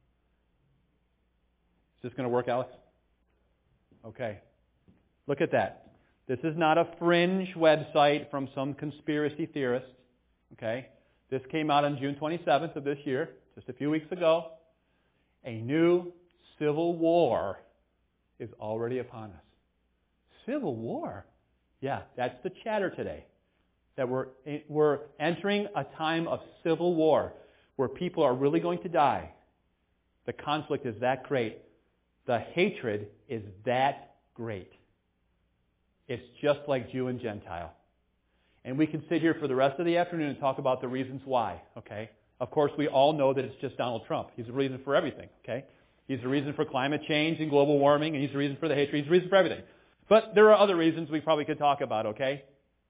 Is this going to work, Alex? Okay. Look at that. This is not a fringe website from some conspiracy theorist. Okay? This came out on June twenty-seventh of this year, just a few weeks ago. A new civil war is already upon us. Civil war? Yeah, that's the chatter today. That we're, we're entering a time of civil war where people are really going to die. The conflict is that great. The hatred is that great. It's just like Jew and Gentile. And we can sit here for the rest of the afternoon and talk about the reasons why, okay? Of course, we all know that it's just Donald Trump. He's the reason for everything, okay? He's the reason for climate change and global warming, and he's the reason for the hatred. He's the reason for everything. But there are other reasons we probably could talk about, okay?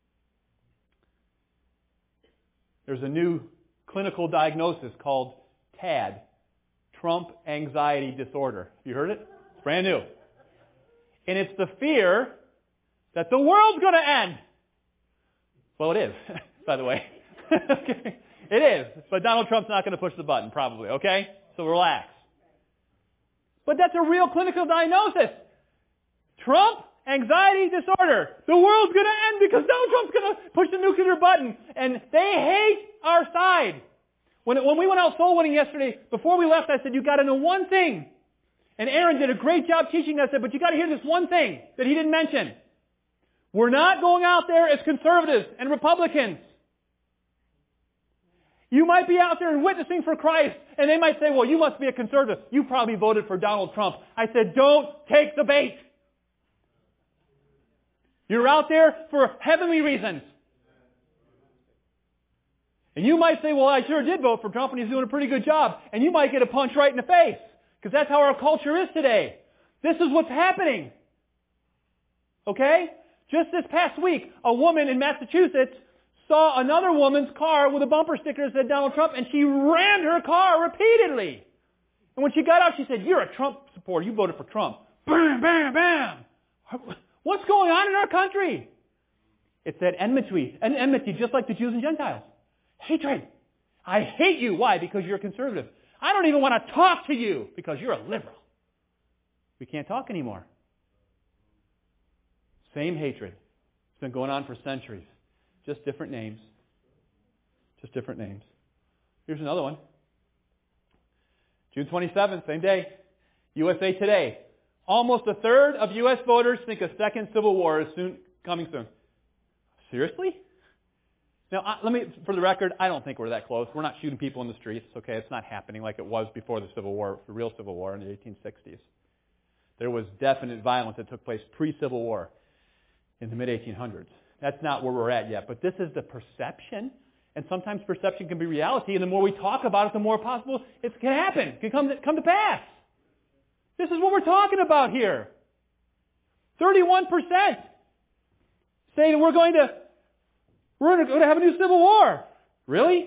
There's a new clinical diagnosis called T A D, Trump Anxiety Disorder. You heard it? It's brand new. And it's the fear that the world's going to end. Well, it is, by the way. Okay. It is. But Donald Trump's not going to push the button, probably, okay? So relax. But that's a real clinical diagnosis. Trump Anxiety Disorder. The world's going to end because Donald Trump's going to push the nuclear button. And they hate our side. When, when we went out soul winning yesterday, before we left, I said, you got to know one thing. And Aaron did a great job teaching us that, but you got to hear this one thing that he didn't mention. We're not going out there as conservatives and Republicans. You might be out there and witnessing for Christ, and they might say, well, you must be a conservative. You probably voted for Donald Trump. I said, don't take the bait. You're out there for heavenly reasons. And you might say, well, I sure did vote for Trump, and he's doing a pretty good job. And you might get a punch right in the face, because that's how our culture is today. This is what's happening. Okay? Just this past week, a woman in Massachusetts saw another woman's car with a bumper sticker that said Donald Trump, and she rammed her car repeatedly. And when she got out, she said, you're a Trump supporter. You voted for Trump. Bam, bam, bam. What's going on in our country? It's that enmity, and enmity just like the Jews and Gentiles. Hatred. I hate you. Why? Because you're a conservative. I don't even want to talk to you because you're a liberal. We can't talk anymore. Same hatred. It's been going on for centuries. Just different names. Just different names. Here's another one. June twenty-seventh, same day. U S A Today. Almost a third of U S voters think a second civil war is soon coming soon. Seriously? Now, I, let me, for the record, I don't think we're that close. We're not shooting people in the streets, okay? It's not happening like it was before the Civil War, the real Civil War in the eighteen sixties. There was definite violence that took place pre-Civil War in the mid eighteen hundreds. That's not where we're at yet. But this is the perception. And sometimes perception can be reality. And the more we talk about it, the more possible it can happen. It can come to, come to pass. This is what we're talking about here. thirty-one percent say that we're going to, we're going to have a new civil war. Really?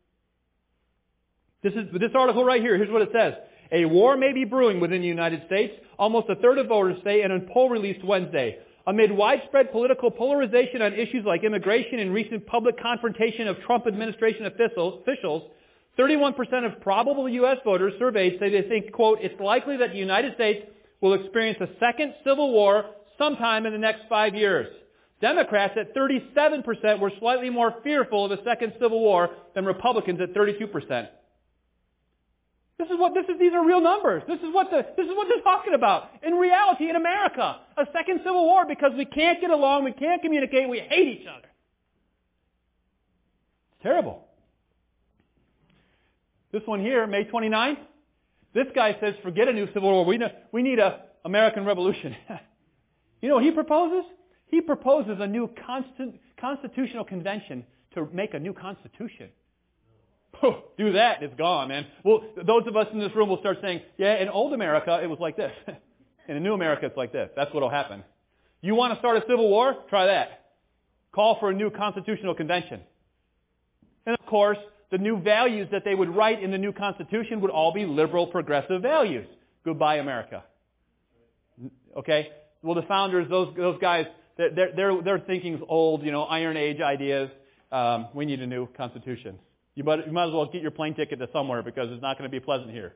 This is this article right here. Here's what it says. A war may be brewing within the United States. Almost a third of voters say in a poll released Wednesday. Amid widespread political polarization on issues like immigration and recent public confrontation of Trump administration officials, thirty-one percent of probable U S voters surveyed say they think, quote, it's likely that the United States will experience a second civil war sometime in the next five years. Democrats at thirty-seven percent were slightly more fearful of a second civil war than Republicans at thirty-two percent. This is what this is. These are real numbers. This is what the this is what they're talking about. In reality, in America, a second civil war because we can't get along, we can't communicate, we hate each other. It's terrible. This one here, May twenty-ninth. This guy says, forget a new civil war. We need, we need a American Revolution. You know what he proposes? He proposes a new constant, constitutional convention to make a new constitution. Oh, do that, it's gone, man. Well, those of us in this room will start saying, yeah, in old America, it was like this. In new America, it's like this. That's what will happen. You want to start a civil war? Try that. Call for a new constitutional convention. And of course, the new values that they would write in the new Constitution would all be liberal, progressive values. Goodbye, America. Okay? Well, the founders, those those guys, their their their thinking's old, you know, Iron Age ideas. Um, we need a new Constitution. You might, you might as well get your plane ticket to somewhere because it's not going to be pleasant here.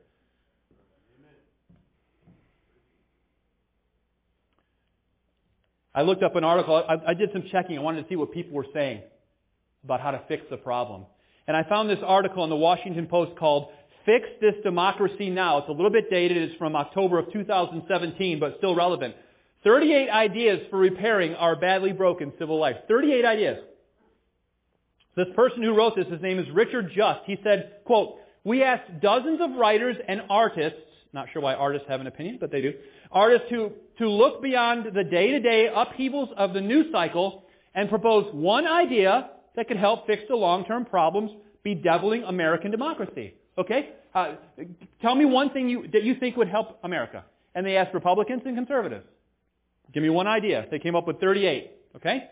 I looked up an article. I, I did some checking. I wanted to see what people were saying about how to fix the problem. And I found this article in the Washington Post called Fix This Democracy Now. It's a little bit dated. It's from October of two thousand seventeen, but still relevant. thirty-eight ideas for repairing our badly broken civil life. thirty-eight ideas. This person who wrote this, his name is Richard Just. He said, quote, we asked dozens of writers and artists, not sure why artists have an opinion, but they do, artists who to look beyond the day-to-day upheavals of the news cycle and propose one idea that could help fix the long-term problems bedeviling American democracy. Okay? Uh, tell me one thing you, that you think would help America. And they asked Republicans and conservatives. Give me one idea. They came up with thirty-eight. Okay?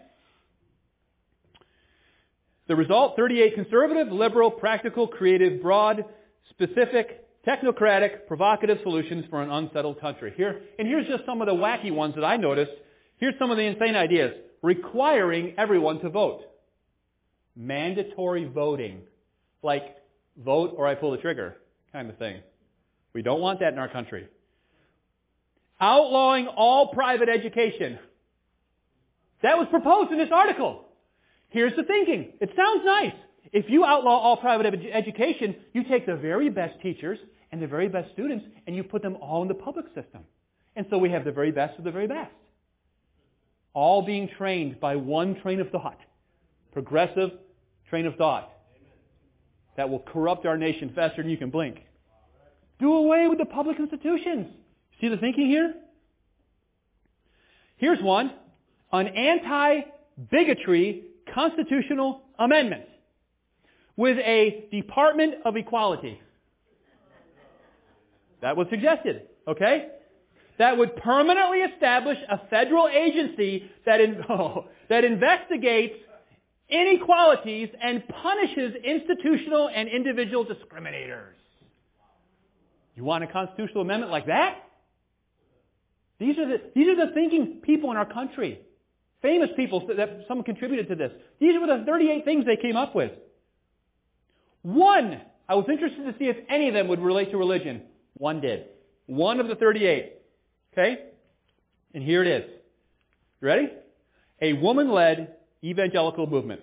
The result, thirty-eight conservative, liberal, practical, creative, broad, specific, technocratic, provocative solutions for an unsettled country. Here, and here's just some of the wacky ones that I noticed. Here's some of the insane ideas. Requiring everyone to vote. Mandatory voting. Like, vote or I pull the trigger kind of thing. We don't want that in our country. Outlawing all private education. That was proposed in this article. Here's the thinking. It sounds nice. If you outlaw all private ed- education, you take the very best teachers and the very best students and you put them all in the public system. And so we have the very best of the very best. All being trained by one train of thought. Progressive train of thought. That will corrupt our nation faster than you can blink. Do away with the public institutions. See the thinking here? Here's one. An anti-bigotry constitutional amendment with a Department of Equality. That was suggested, okay? That would permanently establish a federal agency that, in, oh, that investigates inequalities and punishes institutional and individual discriminators. You want a constitutional amendment like that? These are the, these are the thinking people in our country. Famous people that someone contributed to this. These were the thirty-eight things they came up with. One, I was interested to see if any of them would relate to religion. One did. One of the thirty-eight. Okay? And here it is. You ready? A woman-led evangelical movement.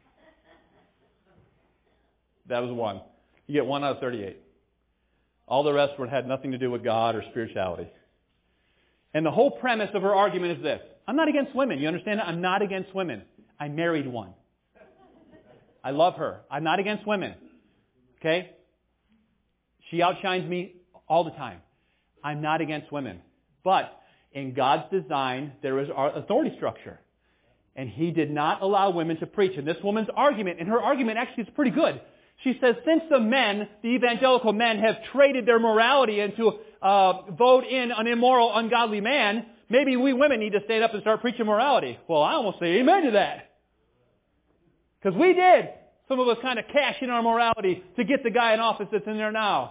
That was one. You get one out of thirty-eight. All the rest had nothing to do with God or spirituality. And the whole premise of her argument is this. I'm not against women. You understand that? I'm not against women. I married one. I love her. I'm not against women. Okay? She outshines me all the time. I'm not against women. But in God's design, there is our authority structure. And He did not allow women to preach. And this woman's argument, and her argument actually is pretty good. She says, since the men, the evangelical men, have traded their morality into uh, vote in an immoral, ungodly man, maybe we women need to stand up and start preaching morality. Well, I almost say amen to that. Because we did. Some of us kind of cash in our morality to get the guy in office that's in there now.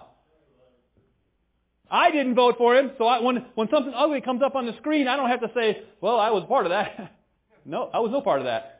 I didn't vote for him, so I, when, when something ugly comes up on the screen, I don't have to say, well, I was part of that. No, I was no part of that.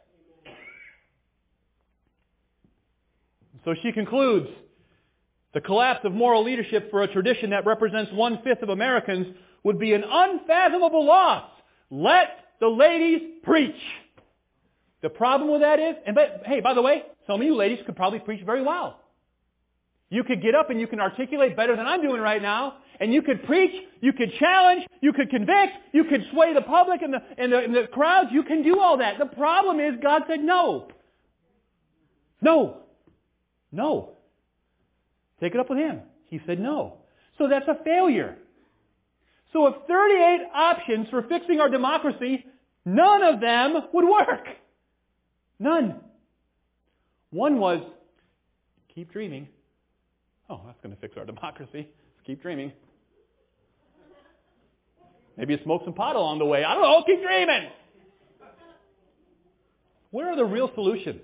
So she concludes, the collapse of moral leadership for a tradition that represents one-fifth of Americans would be an unfathomable loss. Let the ladies preach. The problem with that is, and but, hey, by the way, some of you ladies could probably preach very well. You could get up and you can articulate better than I'm doing right now, and you could preach, you could challenge, you could convict, you could sway the public and the, and the, and the crowds. You can do all that. The problem is God said no. No. No. Take it up with him. He said no. So that's a failure. So of thirty-eight options for fixing our democracy, none of them would work. None. One was, keep dreaming. Oh, that's going to fix our democracy. Let's keep dreaming. Maybe you smoke some pot along the way. I don't know. Keep dreaming. Where are the real solutions?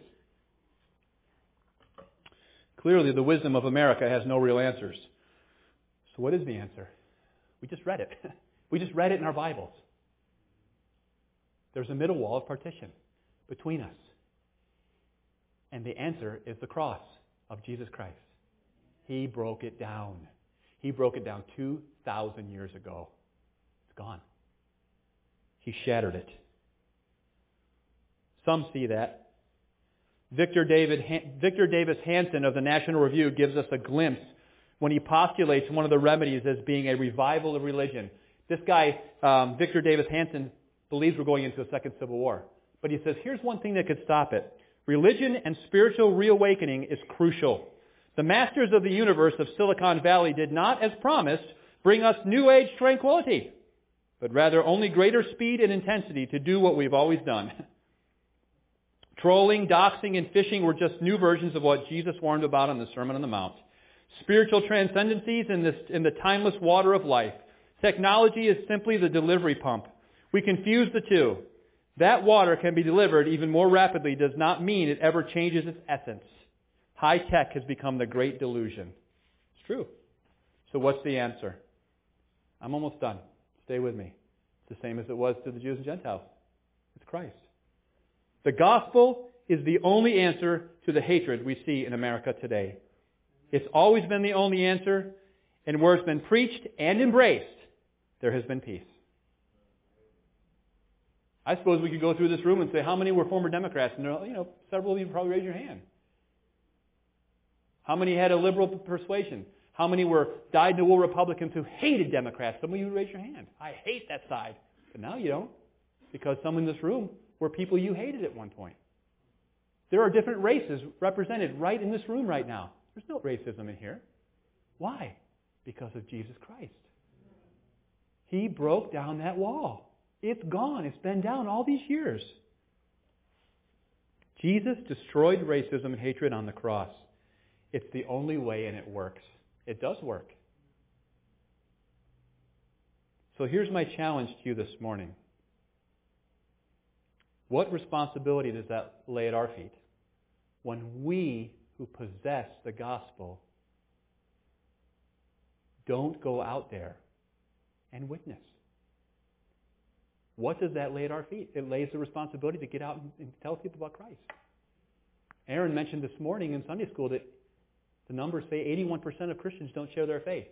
Clearly, the wisdom of America has no real answers. So what is the answer? We just read it. We just read it in our Bibles. There's a middle wall of partition between us. And the answer is the cross of Jesus Christ. He broke it down. He broke it down two thousand years ago. It's gone. He shattered it. Some see that. Victor David, Victor Davis Hanson of the National Review gives us a glimpse when he postulates one of the remedies as being a revival of religion. This guy, um, Victor Davis Hanson, believes we're going into a second civil war. But he says, here's one thing that could stop it. Religion and spiritual reawakening is crucial. The masters of the universe of Silicon Valley did not, as promised, bring us New Age tranquility, but rather only greater speed and intensity to do what we've always done. Trolling, doxing, and phishing were just new versions of what Jesus warned about on the Sermon on the Mount. Spiritual transcendencies in, this, in the timeless water of life. Technology is simply the delivery pump. We confuse the two. That water can be delivered even more rapidly does not mean it ever changes its essence. High tech has become the great delusion. It's true. So what's the answer? I'm almost done. Stay with me. It's the same as it was to the Jews and Gentiles. It's Christ. The gospel is the only answer to the hatred we see in America today. It's always been the only answer, and where it's been preached and embraced, there has been peace. I suppose we could go through this room and say, how many were former Democrats? And you know, several of you probably raise your hand. How many had a liberal persuasion? How many were dyed-in-the-wool Republicans who hated Democrats? Some of you raise your hand. I hate that side. But now you don't, because some in this room were people you hated at one point. There are different races represented right in this room right now. There's no racism in here. Why? Because of Jesus Christ. He broke down that wall. It's gone. It's been down all these years. Jesus destroyed racism and hatred on the cross. It's the only way, and it works. It does work. So here's my challenge to you this morning. What responsibility does that lay at our feet when we who possess the gospel don't go out there and witness? What does that lay at our feet? It lays the responsibility to get out and tell people about Christ. Aaron mentioned this morning in Sunday school that the numbers say eighty-one percent of Christians don't share their faith.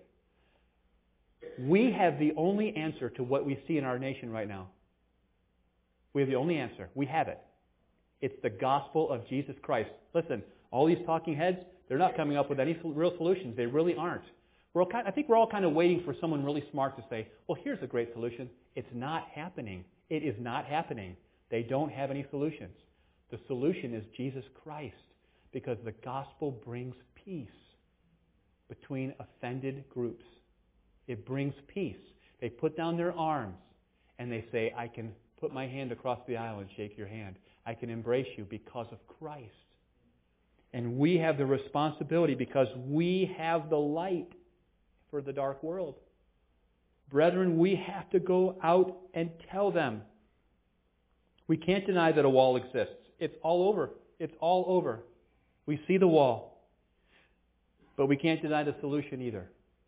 We have the only answer to what we see in our nation right now. We have the only answer. We have it. It's the gospel of Jesus Christ. Listen, all these talking heads, they're not coming up with any real solutions. They really aren't. We're all kind, I think we're all kind of waiting for someone really smart to say, well, here's a great solution. It's not happening. It is not happening. They don't have any solutions. The solution is Jesus Christ, because the gospel brings peace between offended groups. It brings peace. They put down their arms and they say, I can put my hand across the aisle and shake your hand. I can embrace you because of Christ. And we have the responsibility because we have the light for the dark world. Brethren, we have to go out and tell them. We can't deny that a wall exists. It's all over. It's all over. We see the wall. But we can't deny the solution either.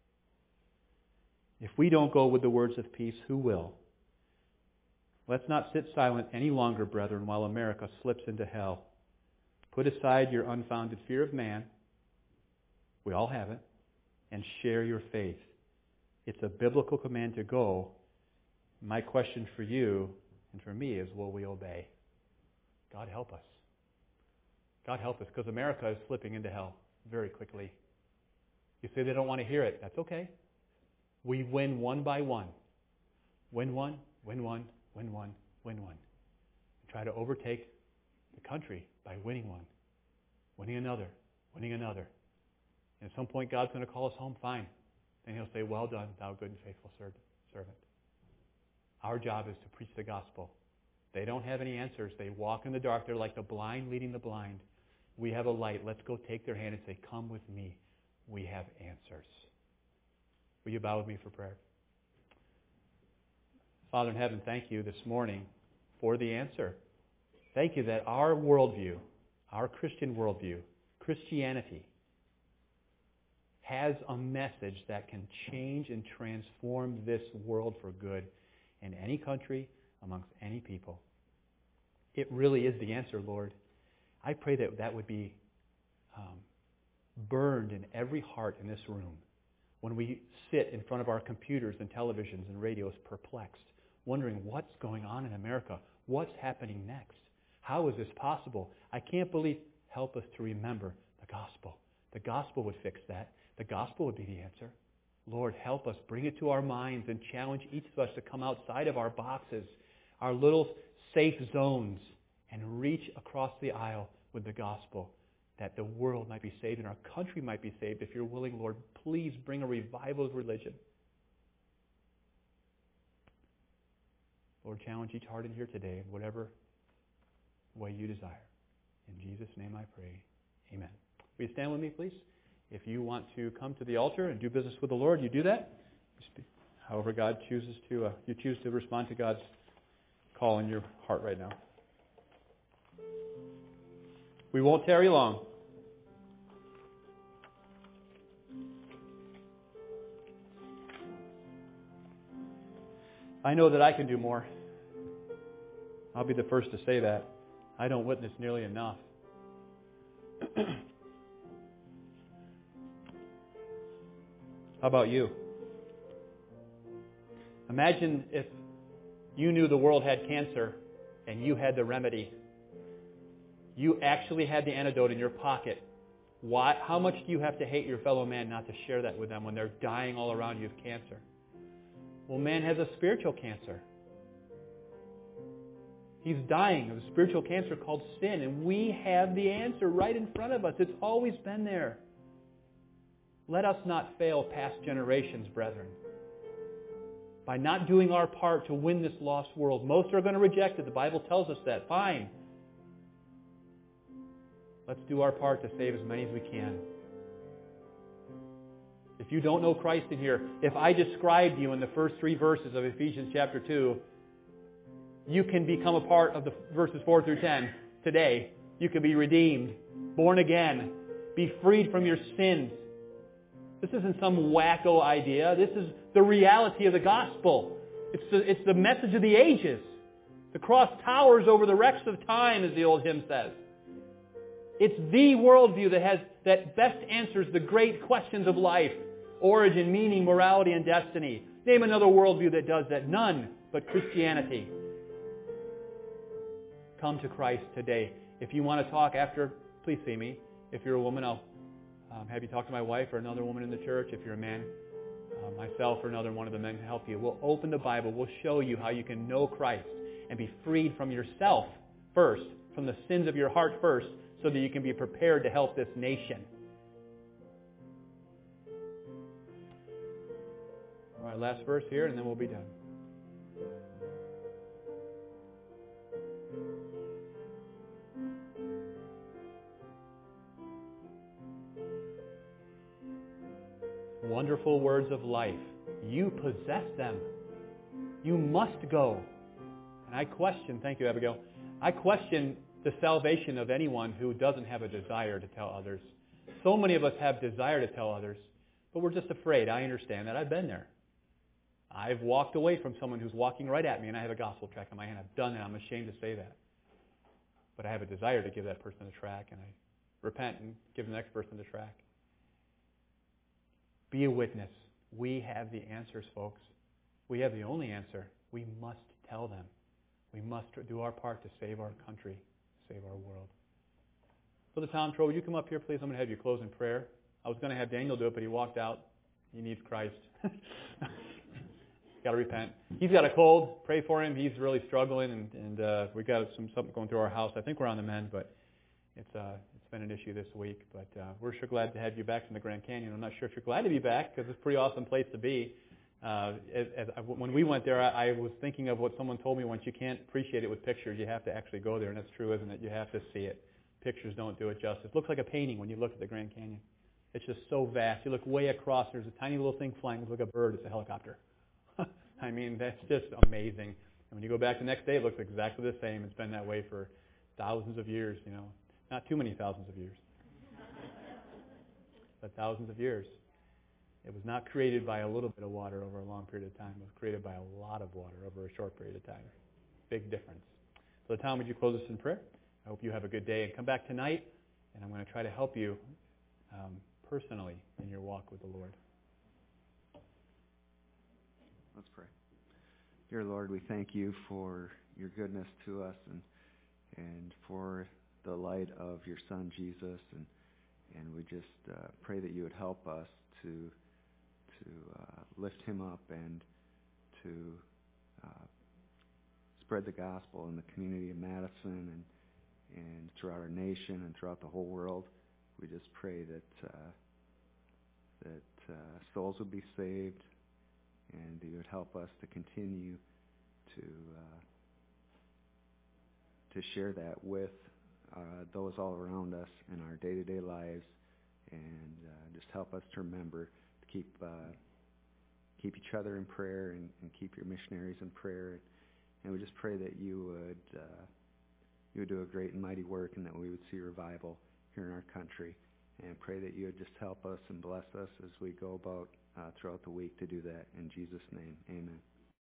If we don't go with the words of peace, who will? Let's not sit silent any longer, brethren, while America slips into hell. Put aside your unfounded fear of man. We all have it. And share your faith. It's a biblical command to go. My question for you and for me is, will we obey? God help us. God help us, because America is slipping into hell very quickly. You say they don't want to hear it. That's okay. We win one by one. Win one, win one, win one, win one. And try to overtake the country by winning one. Winning another. Winning another. And at some point, God's going to call us home. Fine. And He'll say, well done, thou good and faithful servant. Our job is to preach the gospel. They don't have any answers. They walk in the dark. They're like the blind leading the blind. We have a light. Let's go take their hand and say, come with me. We have answers. Will you bow with me for prayer? Father in heaven, thank you this morning for the answer. Thank you that our worldview, our Christian worldview, Christianity, has a message that can change and transform this world for good in any country, amongst any people. It really is the answer, Lord. I pray that that would be um, burned in every heart in this room when we sit in front of our computers and televisions and radios perplexed, wondering what's going on in America, what's happening next, how is this possible? I can't believe. Help us to remember the gospel. The gospel would fix that. The gospel would be the answer. Lord, help us. Bring it to our minds and challenge each of us to come outside of our boxes, our little safe zones, and reach across the aisle with the gospel, that the world might be saved and our country might be saved. If you're willing, Lord, please bring a revival of religion. Lord, challenge each heart in here today in whatever way you desire. In Jesus' name I pray. Amen. Will you stand with me, please? If you want to come to the altar and do business with the Lord, you do that. However God chooses to, uh, you choose to respond to God's call in your heart right now. We won't tarry long. I know that I can do more. I'll be the first to say that. I don't witness nearly enough. How about you? Imagine if you knew the world had cancer and you had the remedy. You actually had the antidote in your pocket. Why? How much do you have to hate your fellow man not to share that with them when they're dying all around you of cancer? Well, man has a spiritual cancer. He's dying of a spiritual cancer called sin, and we have the answer right in front of us. It's always been there. Let us not fail past generations, brethren, by not doing our part to win this lost world. Most are going to reject it. The Bible tells us that. Fine. Let's do our part to save as many as we can. If you don't know Christ in here, if I described you in the first three verses of Ephesians chapter two, you can become a part of the verses four through ten today. You can be redeemed, born again, be freed from your sins. This isn't some wacko idea. This is the reality of the gospel. It's the, it's the message of the ages. The cross towers over the wrecks of time, as the old hymn says. It's the worldview that has that best answers the great questions of life: origin, meaning, morality, and destiny. Name another worldview that does that. None but Christianity. Come to Christ today. If you want to talk after, please see me. If you're a woman, I'll um, have you talk to my wife or another woman in the church. If you're a man, uh, myself or another one of the men can help you. We'll open the Bible. We'll show you how you can know Christ and be freed from yourself first, from the sins of your heart first, so that you can be prepared to help this nation. All right, last verse here, and then we'll be done. Wonderful words of life. You possess them. You must go. And I question, thank you, Abigail, I question the salvation of anyone who doesn't have a desire to tell others. So many of us have desire to tell others, but we're just afraid. I understand that. I've been there. I've walked away from someone who's walking right at me, and I have a gospel tract in my hand. I've done that. I'm ashamed to say that. But I have a desire to give that person a tract, and I repent and give the next person the tract. Be a witness. We have the answers, folks. We have the only answer. We must tell them. We must do our part to save our country, save our world. Brother Tom Troll, would you come up here, please? I'm going to have you close in prayer. I was going to have Daniel do it, but he walked out. He needs Christ. Got to repent. He's got a cold. Pray for him. He's really struggling, and, and uh, we've got some something going through our house. I think we're on the mend, but it's uh, it's been been an issue this week. But uh, we're sure glad to have you back from the Grand Canyon. I'm not sure if you're glad to be back because it's a pretty awesome place to be. Uh, as, as I, when we went there, I, I was thinking of what someone told me once. You can't appreciate it with pictures. You have to actually go there, and that's true, isn't it? You have to see it. Pictures don't do it justice. It looks like a painting when you look at the Grand Canyon. It's just so vast. You look way across. There's a tiny little thing flying. It looks like a bird. It's a helicopter. I mean, that's just amazing. And when you go back the next day, it looks exactly the same. It's been that way for thousands of years, you know. Not too many thousands of years, but thousands of years. It was not created by a little bit of water over a long period of time. It was created by a lot of water over a short period of time. Big difference. So Tom, would you close us in prayer? I hope you have a good day. And come back tonight, and I'm going to try to help you um, personally in your walk with the Lord. Let's pray. Dear Lord, we thank you for your goodness to us and and for the light of your Son, Jesus. And, and we just uh, pray that you would help us to to uh, lift him up and to uh, spread the gospel in the community of Madison and and throughout our nation and throughout the whole world. We just pray that uh, that uh, souls would be saved, and that you would help us to continue to uh, to share that with uh, those all around us in our day-to-day lives, and uh, just help us to remember to keep uh, keep each other in prayer and, and keep your missionaries in prayer. And we just pray that you would uh, you would do a great and mighty work, and that we would see revival here in our country. And pray that you would just help us and bless us as we go about uh, throughout the week to do that. In Jesus' name, amen.